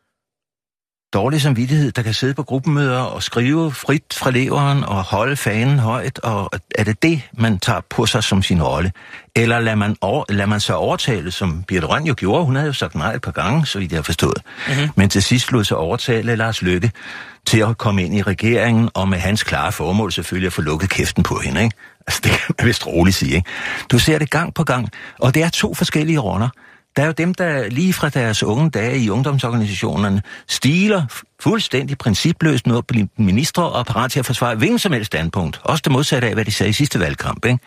dårlig samvittighed, der kan sidde på gruppemøder og skrive frit fra leveren og holde fanen højt, og er det det, man tager på sig som sin rolle? Eller lader man, over, lader man sig overtale, som Birthe Rønn jo gjorde, hun havde jo sagt nej et par gange, så vidt jeg har forstået, mm-hmm. men til sidst lod sig overtale Lars Løkke til at komme ind i regeringen, og med hans klare formål selvfølgelig at få lukket kæften på hende, ikke? Altså, det kan man vist roligt sige, ikke? Du ser det gang på gang, og det er to forskellige roller. Der er jo dem, der lige fra deres unge dage i ungdomsorganisationerne stiler fuldstændig principløst noget på ministre og er parat til at forsvare hvilken som helst standpunkt. Også det modsatte af, hvad de sagde i sidste valgkamp, ikke?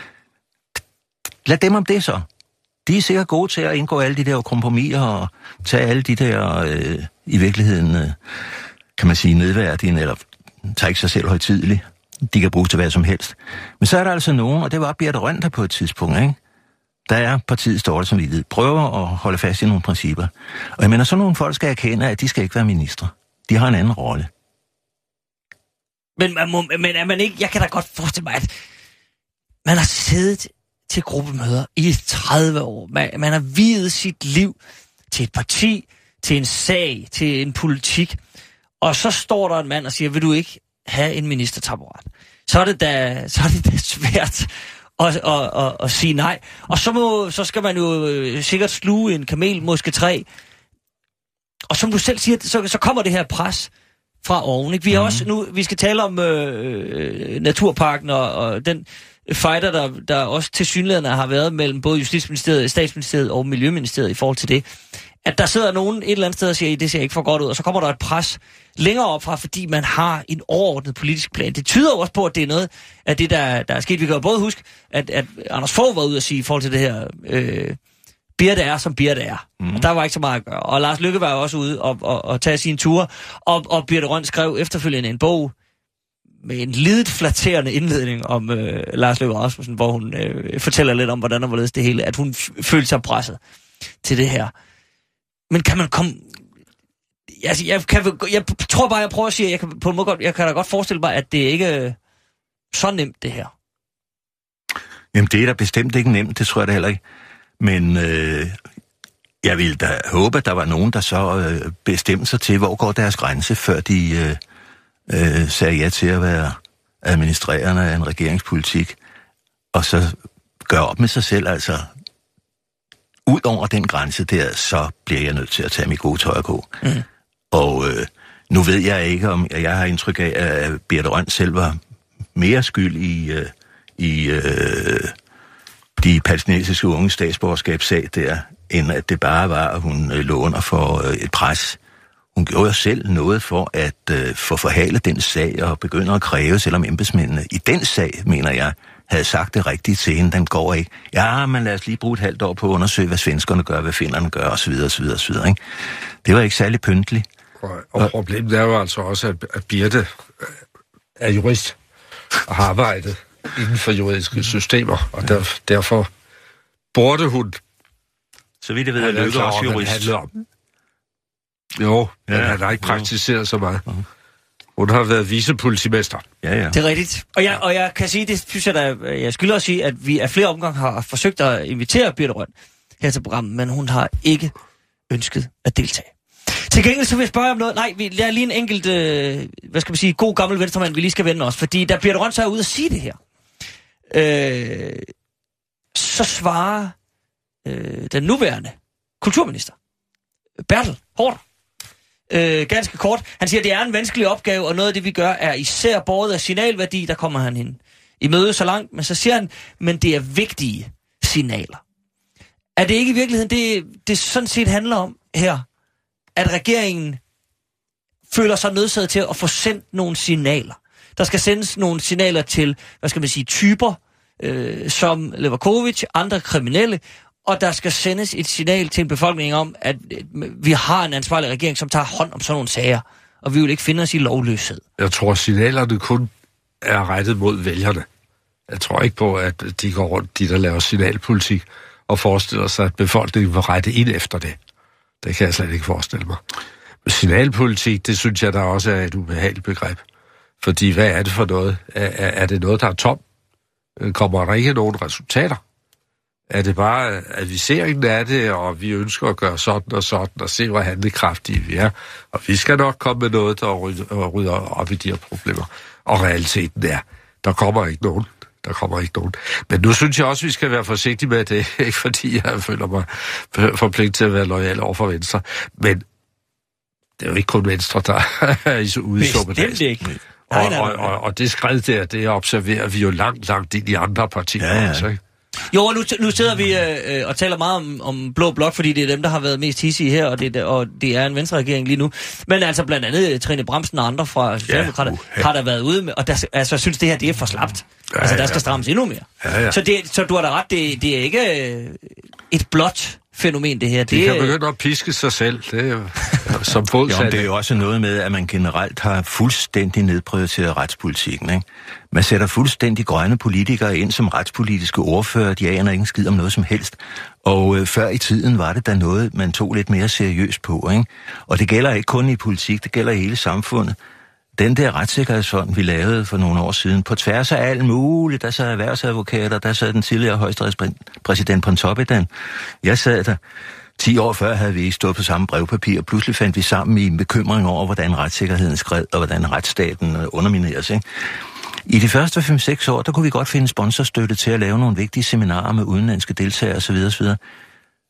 Lad dem om det så. De er sikkert gode til at indgå alle de der kompromiser og tage alle de der, øh, i virkeligheden, øh, kan man sige, nedværdigende, eller tager ikke sig selv højtideligt. De kan bruges til hvad som helst. Men så er der altså nogen, og det var Birthe Rønn der på et tidspunkt, ikke? Der er partiets dårlige samvittighed. Prøver at holde fast i nogle principper. Og jeg mener, så nogle folk skal erkende, at de skal ikke være ministre. De har en anden rolle. Men, man må, men er man ikke... Jeg kan da godt forestille mig, at man har siddet til gruppemøder i tredive år. Man, man har viet sit liv til et parti, til en sag, til en politik. Og så står der en mand og siger, vil du ikke have en ministertaburet? Så er det da, så er det da svært Og, og, og, og sige nej. Og så, må, så skal man jo øh, sikkert sluge en kamel, måske tre. Og som du selv siger, så, så kommer det her pres fra oven. Ikke? Vi har mm. også nu, vi skal tale om øh, Naturparken og, og den fighter, der, der også tilsyneladende har været mellem både Justitsministeriet, Statsministeriet og Miljøministeriet i forhold til det. At der sidder nogen et eller andet sted og siger, det ser ikke for godt ud, og så kommer der et pres længere op fra, fordi man har en overordnet politisk plan. Det tyder også på, at det er noget af det, der, der er sket. Vi kan jo både huske, at, at Anders Fogh var ude at sige i forhold til det her, øh, Birte er, som Birte er. Mm. Og der var ikke så meget at gøre. Og Lars Løkke var også ude og, og, og tage sine ture, og, og Birthe Rønn skrev efterfølgende en bog med en lidet flatterende indledning om øh, Lars Løkke Rasmussen, hvor hun øh, fortæller lidt om, hvordan der var det hele, at hun f- følte sig presset til det her. Men kan man komme... Altså, jeg, kan, jeg tror bare, jeg prøver at sige, at jeg kan, på en måde godt, jeg kan da godt forestille mig, at det ikke er så nemt, det her. Jamen, det er da bestemt ikke nemt, det tror jeg da heller ikke. Men øh, jeg vil da håbe, at der var nogen, der så øh, bestemte sig til, hvor går deres grænse, før de øh, øh, sagde ja til at være administrerende af en regeringspolitik, og så gør op med sig selv, altså... Ud over den grænse der, så bliver jeg nødt til at tage mit gode tøj og gå. Mm. Og øh, nu ved jeg ikke, om jeg har indtryk af, at Birthe Rønn selv var mere skyld i, øh, i øh, de palæstinensiske unge statsborgerskabssag der, end at det bare var, at hun øh, lå under for øh, et pres. Hun gjorde selv noget for at øh, få forhalet den sag og begynde at kræve, selvom embedsmændene i den sag, mener jeg, havde sagt det rigtigt til hende, den går ikke. Ja, men lad os lige bruge et halvt år på at undersøge, hvad svenskerne gør, hvad finnerne gør, osv., osv., osv., ikke? Det var ikke særlig pynteligt. Og, og problemet er jo altså også, at, at Birthe er jurist og har arbejdet inden for juridiske systemer, og der, derfor burde hun... Så vidt jeg ved, at Løkke også jurist. Om. Jo, ja, men han har ikke praktiseret jo. så meget. Uh-huh. Hun har været vicepolitimester. Ja, ja. Det er rigtigt. Og jeg, og jeg kan sige, det synes jeg da, jeg skylder at sige, at vi af flere omgange har forsøgt at invitere Birthe Rønn her til programmet, men hun har ikke ønsket at deltage. Til gengæld så vil jeg spørge om noget. Nej, vi lader lige en enkelt, øh, hvad skal man sige, god gammel venstremand, vi lige skal vende os. Fordi da Birthe Rønn så er ude at sige det her, øh, så svarer øh, den nuværende kulturminister, Bertel Haarder, Øh, ganske kort. Han siger, at det er en vanskelig opgave, og noget af det, vi gør, er især båret af signalværdi. Der kommer han hende i møde så langt, men så siger han, men det er vigtige signaler. Er det ikke i virkeligheden, det, det sådan set handler om her, at regeringen føler sig nødsaget til at få sendt nogle signaler. Der skal sendes nogle signaler til, hvad skal man sige, typer, øh, som Levakovic, andre kriminelle, og der skal sendes et signal til en befolkning om, at vi har en ansvarlig regering, som tager hånd om sådan nogle sager, og vi vil ikke finde os i lovløshed. Jeg tror, signalerne kun er rettet mod vælgerne. Jeg tror ikke på, at de går rundt, de der laver signalpolitik, og forestiller sig, at befolkningen vil rette ind efter det. Det kan jeg slet ikke forestille mig. Signalpolitik, det synes jeg, der også er et ubehageligt begreb. Fordi hvad er det for noget? Er, er det noget, der er tom? Kommer der ikke nogen resultater? Er det bare adviseringen af det, og vi ønsker at gøre sådan og sådan, og se, hvor handlekraftige vi er. Og vi skal nok komme med noget, der rydder op i de her problemer. Og realiteten er, der kommer ikke nogen. Der kommer ikke nogen. Men nu synes jeg også, at vi skal være forsigtige med det, ikke fordi jeg føler mig forpligtet til at være loyal over for Venstre. Men det er jo ikke kun Venstre, der er ude i suppedagen. Bestemt ikke. Og, nej, nej, nej. Og, og, og det skred der, det observerer vi jo langt, langt ind i andre partier. Ja, ja. Også, ikke? Jo, og nu, nu sidder vi øh, og taler meget om, om Blå Blok, fordi det er dem, der har været mest hissige her, og det, og det er en Venstre-regering lige nu. Men altså blandt andet Trine Bramsen og andre fra Socialdemokraterne ja, uh, har der været ude med, og der, altså synes det her, det er for slapt. Ja, altså der skal strammes endnu mere. Ja, ja. Så, det, så du har da ret, det, det er ikke øh, et blåt fænomen, det her. De det kan begynde at piske sig selv, det er jo som fodsat. Jo, det er jo også noget med, at man generelt har fuldstændig nedprioriteret retspolitikken, ikke? Man sætter fuldstændig grønne politikere ind som retspolitiske ordfører, de aner ikke en skid om noget som helst. Og øh, før i tiden var det da noget, man tog lidt mere seriøst på, ikke? Og det gælder ikke kun i politik, det gælder i hele samfundet. Den der retssikkerhedsfond, vi lavede for nogle år siden, på tværs af alt muligt, der sad erhvervsadvokater, der sad den tidligere højesteretspræsident Pontoppidan. Jeg sad der. Ti år før havde vi stået på samme brevpapir, og pludselig fandt vi sammen i en bekymring over, hvordan retssikkerheden skred, og hvordan retsstaten undermineres, ikke? I de første fem seks år, der kunne vi godt finde sponsorstøtte til at lave nogle vigtige seminarer med udenlandske deltagere osv. osv.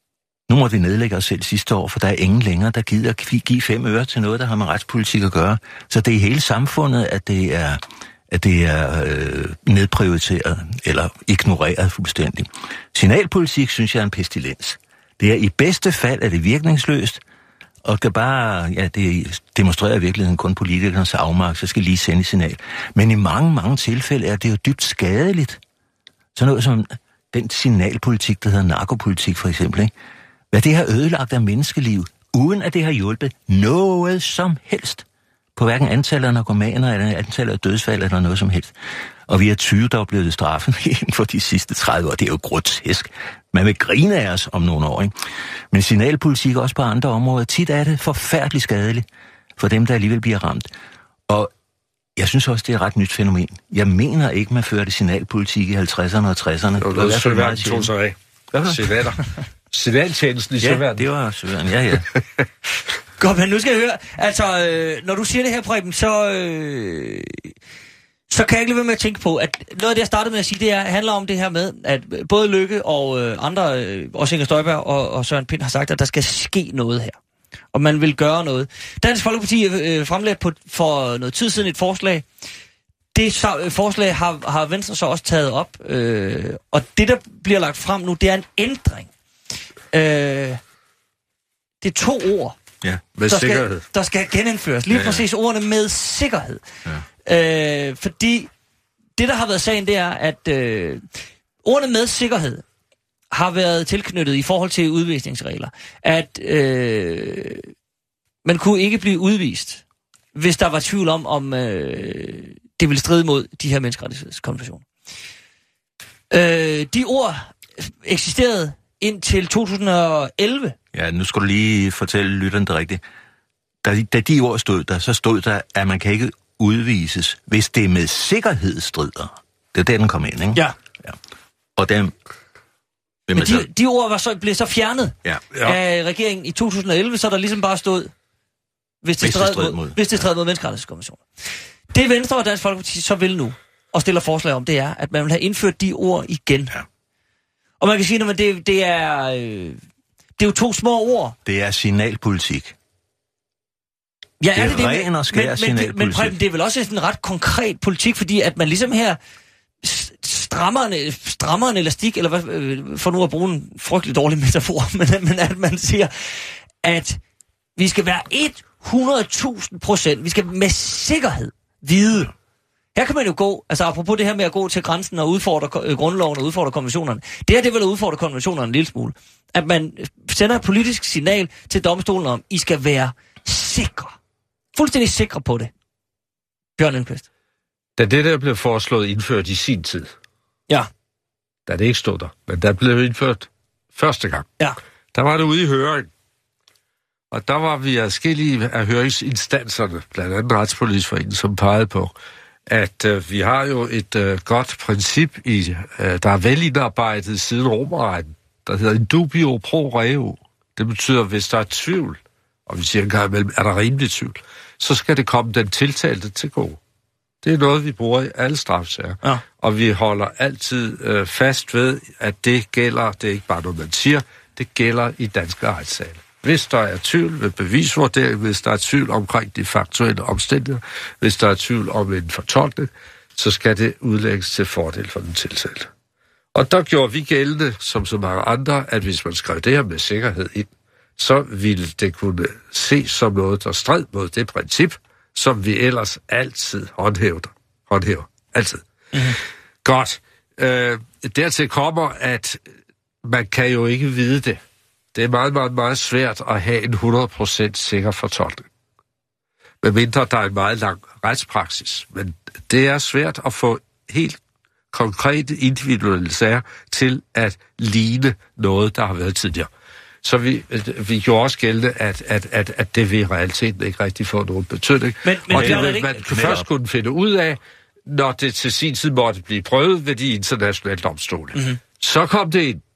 nu må vi nedlægge os selv sidste år, for der er ingen længere, der gider at give fem øre til noget, der har med retspolitik at gøre. Så det er hele samfundet, at det er, at det er øh, nedprioriteret eller ignoreret fuldstændig. Signalpolitik, synes jeg, er en pestilens. Det er i bedste fald, er det virkningsløst, og kan bare, ja, det demonstrerer i virkeligheden kun politikernes afmagt, så skal lige sende et signal. Men i mange, mange tilfælde er det jo dybt skadeligt. Sådan noget som den signalpolitik, der hedder narkopolitik for eksempel, ikke? Hvad det har ødelagt af menneskeliv, uden at det har hjulpet noget som helst. På hverken antallet af narkomaner, eller antallet af dødsfald, eller noget som helst. Og vi er tyve, der er blevet straffen inden for de sidste tredive år. Det er jo grotesk. Man vil grine af os om nogle år, ikke? Men signalpolitik også på andre områder, tit er det forfærdeligt skadeligt for dem, der alligevel bliver ramt. Og jeg synes også, det er et ret nyt fænomen. Jeg mener ikke, man førte signalpolitik i halvtredserne og tresserne. Det var noget, Søværden tog sig af. Signaler. Signaltjenesten i Søværden. Ja, det var Søværden, ja, ja. Godt, men nu skal jeg høre, altså, øh, når du siger det her, Preben, så, øh, så kan jeg ikke lade være med at tænke på, at noget af det, jeg startede med at sige, det er, handler om det her med, at både Løkke og øh, andre, øh, også Inger Støjberg og, og Søren Pind har sagt, at der skal ske noget her. Og man vil gøre noget. Dansk Folkeparti øh, fremlagde på, for noget tid siden et forslag. Det så, øh, forslag har, har Venstre så også taget op. Øh, og det, der bliver lagt frem nu, det er en ændring. Øh, det er to ord. Ja, med der sikkerhed. Skal, der skal genindføres. Lige ja, ja. præcis ordene med sikkerhed. Ja. Øh, fordi det, der har været sagen, det er, at øh, ordene med sikkerhed har været tilknyttet i forhold til udvisningsregler. At øh, man kunne ikke blive udvist, hvis der var tvivl om, om øh, det ville stride mod de her menneskerettighedskonventioner. Øh, de ord eksisterede indtil to tusind og elleve. Ja, nu skal du lige fortælle lytterne det rigtigt. Da, da de ord stod der, så stod der, at man kan ikke udvises, hvis det med sikkerhed strider. Det er der, den kom ind, ikke? Ja. Ja. Og den... Men de, så... de ord var så, blev så fjernet ja. Ja. af regeringen i to tusind og elleve, så der ligesom bare stod, hvis det stred mod, mod, hvis det stred mod menneskerettighedskonventionen. Det Venstre og Dansk Folkeparti så vil nu, og stiller forslag om, det er, at man vil have indført de ord igen. Ja. Og man kan sige, at det, det er... Øh, det er jo to små ord. Det er signalpolitik. Ja, det er, er det det? ren og skær men, signalpolitik. Men, men Preben, det er vel også en ret konkret politik, fordi at man ligesom her strammer en, strammer en elastik, eller hvad, for nu at bruge en frygtelig dårlig metafor, men, men at man siger, at vi skal være hundrede tusind procent, vi skal med sikkerhed vide. Her kan man jo gå, altså apropos det her med at gå til grænsen og udfordre grundloven og udfordre konventionerne. Det her, det vil at udfordre konventionerne en lille smule. At man sender et politisk signal til domstolen om, I skal være sikre. Fuldstændig sikre på det. Bjørn Lindqvist. Da det der blev foreslået indført i sin tid. Ja. Da det ikke stod der, men der blev indført første gang. Ja. Der var det ude i høring. Og der var vi adskillige af høringsinstanserne, blandt andet Retspolitisk Forening, som pegede på, at øh, vi har jo et øh, godt princip, i, øh, der er velindarbejdet siden romerretten, der hedder in dubio pro reo. Det betyder, at hvis der er tvivl, og vi siger en gang imellem, er der rimelig tvivl, så skal det komme den tiltalte til gode. Det er noget, vi bruger i alle straffesager. Ja. Og vi holder altid øh, fast ved, at det gælder, det er ikke bare noget, man siger, det gælder i danske retssager. Hvis der er tvivl ved bevisvurdering, hvis der er tvivl omkring de faktuelle omstændigheder, hvis der er tvivl om en fortolkning, så skal det udlægges til fordel for den tiltalte. Og der gjorde vi gældende, som så mange andre, at hvis man skrev det her med sikkerhed ind, så ville det kunne ses som noget, der stred mod det princip, som vi ellers altid håndhæver. håndhæver. Altid. Mm-hmm. Godt. Øh, dertil kommer, at man kan jo ikke vide det. Det er meget, meget, meget svært at have en hundrede procent sikker fortolkning. Medmindre der er en meget lang retspraksis. Men det er svært at få helt konkrete individuelle sager til at ligne noget, der har været tidligere. Så vi, vi gjorde også gældende, at, at, at, at det vil i realiteten ikke rigtig få nogen betydning. Men, men, og det vil man ikke, først kunne finde ud af, når det til sin tid måtte blive prøvet ved de internationale domstole. Mm-hmm. Så kom det ind.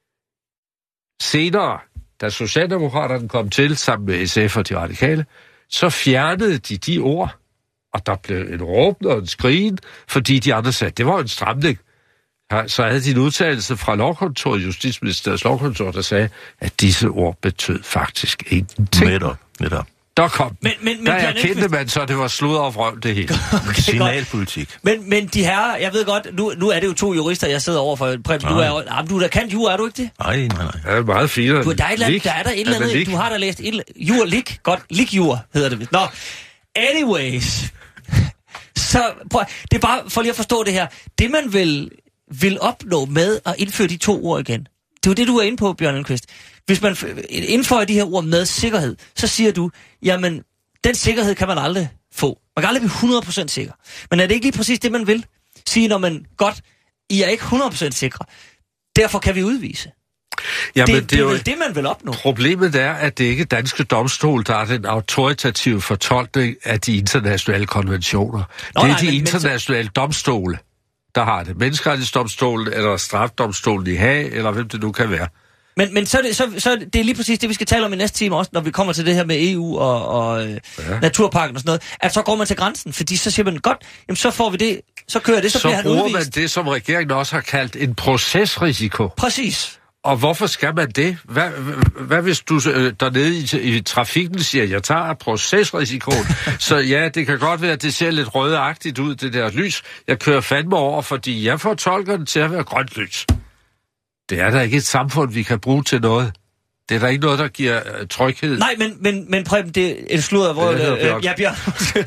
Senere, da Socialdemokraterne kom til, sammen med S F og de radikale, så fjernede de de ord, og der blev en råben og en skrigen, fordi de andre sagde, det var en stramning. så havde de en udtalelse fra lovkontoret, Justitsministeriets lovkontor, der sagde, at disse ord betød faktisk ingenting. Netop, netop. Der kom men, men, men, der erkendte man, så det var sludder og vrøvl, det hele. Okay, signalpolitik. Men, men de her, jeg ved godt, nu, nu er det jo to jurister, jeg sidder overfor. Preben, du er jo, du er da kendt jur, er du ikke det? Nej, nej, nej. Det er meget fint. Du, der er, et eller andet, der er der et eller andet, du har da læst et, jur, lig, godt, lig jur, hedder det. Nå, anyways. Så prøv, det er bare for lige at forstå det her. Det man vil, vil opnå med at indføre de to ord igen, det er jo det, du er inde på, Bjørn Elmqvist. Hvis man indfører de her ord med sikkerhed, så siger du, jamen, den sikkerhed kan man aldrig få. Man kan aldrig blive hundrede procent sikker. Men er det ikke lige præcis det, man vil? Sige, når man, godt, I er ikke hundrede procent sikre. Derfor kan vi udvise. Jamen, det, det, det er jo vel det, man vil opnå. Problemet er, at det ikke er danske domstol, der er den autoritative fortolkning af de internationale konventioner. Nå, det er nej, de men, internationale men... domstole, der har det. Menneskerettighedsdomstolen, eller strafdomstolen i Haag, eller hvem det nu kan være. Men, men så, er det, så, så det er lige præcis det, vi skal tale om i næste time også, når vi kommer til det her med E U og, og ja. Naturparken og sådan noget, at så går man til grænsen, fordi så siger man, godt, jamen så får vi det, så kører det, så, så bliver han udvist. Så bruger man det, som regeringen også har kaldt en procesrisiko. Præcis. Og hvorfor skal man det? Hvad, hvad hvis du øh, dernede i, i trafikken siger, jeg tager procesrisikoen, så ja, det kan godt være, at det ser lidt rødagtigt ud, det der lys. Jeg kører fandme over, fordi jeg fortolker det til at være grønt lys. Det er da ikke et samfund, vi kan bruge til noget. Det er da ikke noget, der giver uh, tryghed. Nej, men, men, men Preben, det er et sludder, hvor... Øh, øh, ja, Bjørn.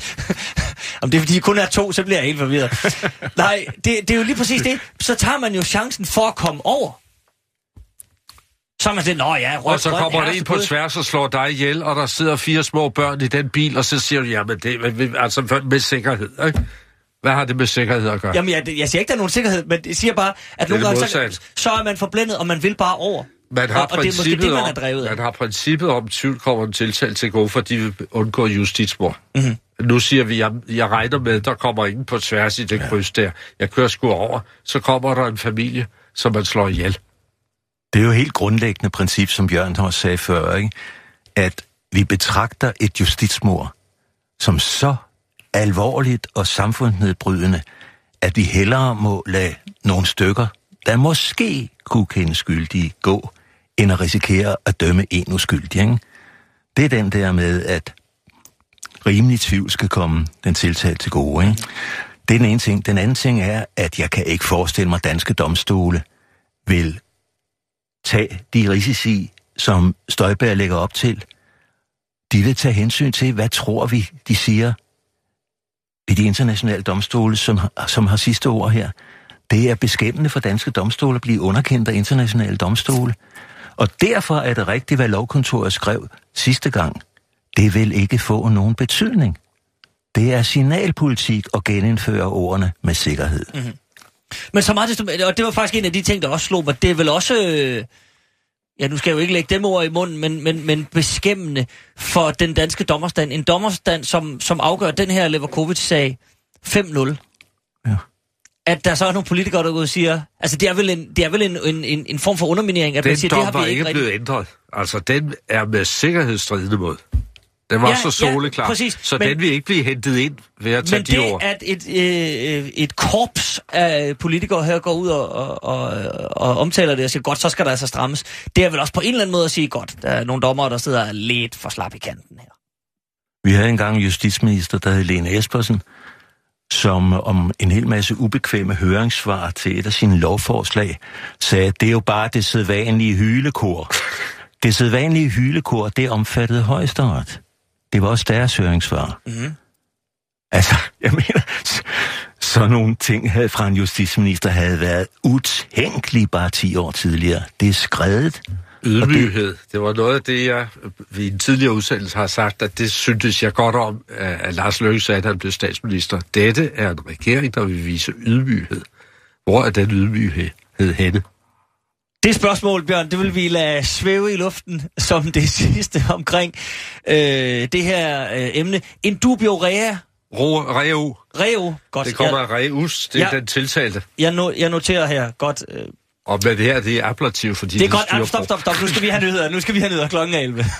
Om det er, fordi kun er to, så bliver jeg helt forvirret. Nej, det, det er jo lige præcis det. Så tager man jo chancen for at komme over. Så er man sådan, nå ja, rød, og så kommer der en på tværs og slår dig ihjel, og der sidder fire små børn i den bil, og så siger du, jamen det er altså med sikkerhed, ikke? Hvad har det med sikkerhed at gøre? Jamen, jeg, jeg siger ikke, der er nogen sikkerhed, men jeg siger bare, at nogle gange, så, så er man forblændet, og man vil bare over. Man har, og, og det er måske det, man er drevet man har princippet om, at tvivl kommer en tiltale til gode, fordi vi undgår justitsmord. Mm-hmm. Nu siger vi, jeg, jeg regner med, der kommer ingen på tværs i det ja. kryds der. Jeg kører sgu over, så kommer der en familie, som man slår ihjel. Det er jo et helt grundlæggende princip, som Bjørn også sagde før, ikke? At vi betragter et justitsmord som så alvorligt og samfundsnedbrydende, at vi hellere må lade nogle stykker, der måske kunne kende skyldige, gå, end at risikere at dømme en uskyldig. Ikke? Det er den der med, at rimelig tvivl skal komme den tiltalte til gode. Ikke? Det er den ene ting. Den anden ting er, at jeg kan ikke forestille mig, at danske domstole vil tage de risici, som Støjberg lægger op til. De vil tage hensyn til, hvad tror vi, de siger i de internationale domstole, som, som har sidste ord her. Det er beskæmmende for danske domstole at blive underkendt af internationale domstole. Og derfor er det rigtigt, hvad lovkontoret skrev sidste gang. Det vil ikke få nogen betydning. Det er signalpolitik at genindføre ordene med sikkerhed. Mm-hmm. Men så meget, og det var faktisk en af de ting, der også slog mig, det er vel også, ja, nu skal jeg jo ikke lægge dem ord i munden, men, men, men beskæmmende for den danske dommerstand. En dommerstand, som, som afgør den her Levakovic-sag fem nul. Ja. At der så er nogle politikere, der går og siger, altså det er vel en, det er vel en, en, en, en form for underminering, at den man siger, det har vi ikke ikke blevet rigtig... ændret. Altså den er med sikkerhedsstridende mod. Den var ja, så soleklar, ja, præcis, så men, den vil ikke blive hentet ind ved at tage de ord. Men det, at et, øh, et korps af politikere her går ud og, og, og, og omtaler det og siger, godt, så skal der altså strammes. Det er vel også på en eller anden måde at sige, godt, der er nogle dommere, der sidder lidt for slap i kanten her. Vi havde engang en justitsminister, der hed Lene Espersen, som om en hel masse ubekvemme høringssvar til et af sine lovforslag sagde, at det er jo bare det sædvanlige hylekor. Det sædvanlige hylekor, det omfattede Højesteret. Det var også deres høringssvar. Mm-hmm. Altså, jeg mener, sådan nogle ting havde fra en justitsminister havde været utænkelige bare ti år tidligere. Det er skredet. Ydmyghed. Det... det var noget af det, jeg ved en tidligere udsendelse har sagt, at det syntes jeg godt om, at Lars Løkke sagde, at han blev statsminister. Dette er en regering, der vil vise ydmyghed. Hvor er den ydmyghed henne? Det spørgsmål, Bjørn, det vil vi lade svæve i luften som det sidste omkring øh, det her øh, emne. En dubio rea. Reu. Reu, godt. Det kommer af reus, det er ja, den tiltalte. Jeg, no, jeg noterer her, godt. Øh. Og med det her, det er ablativ, fordi det er godt. Stop, stop, stop. Nu skal vi have nyheder. Nu skal vi have nyheder klokken elleve.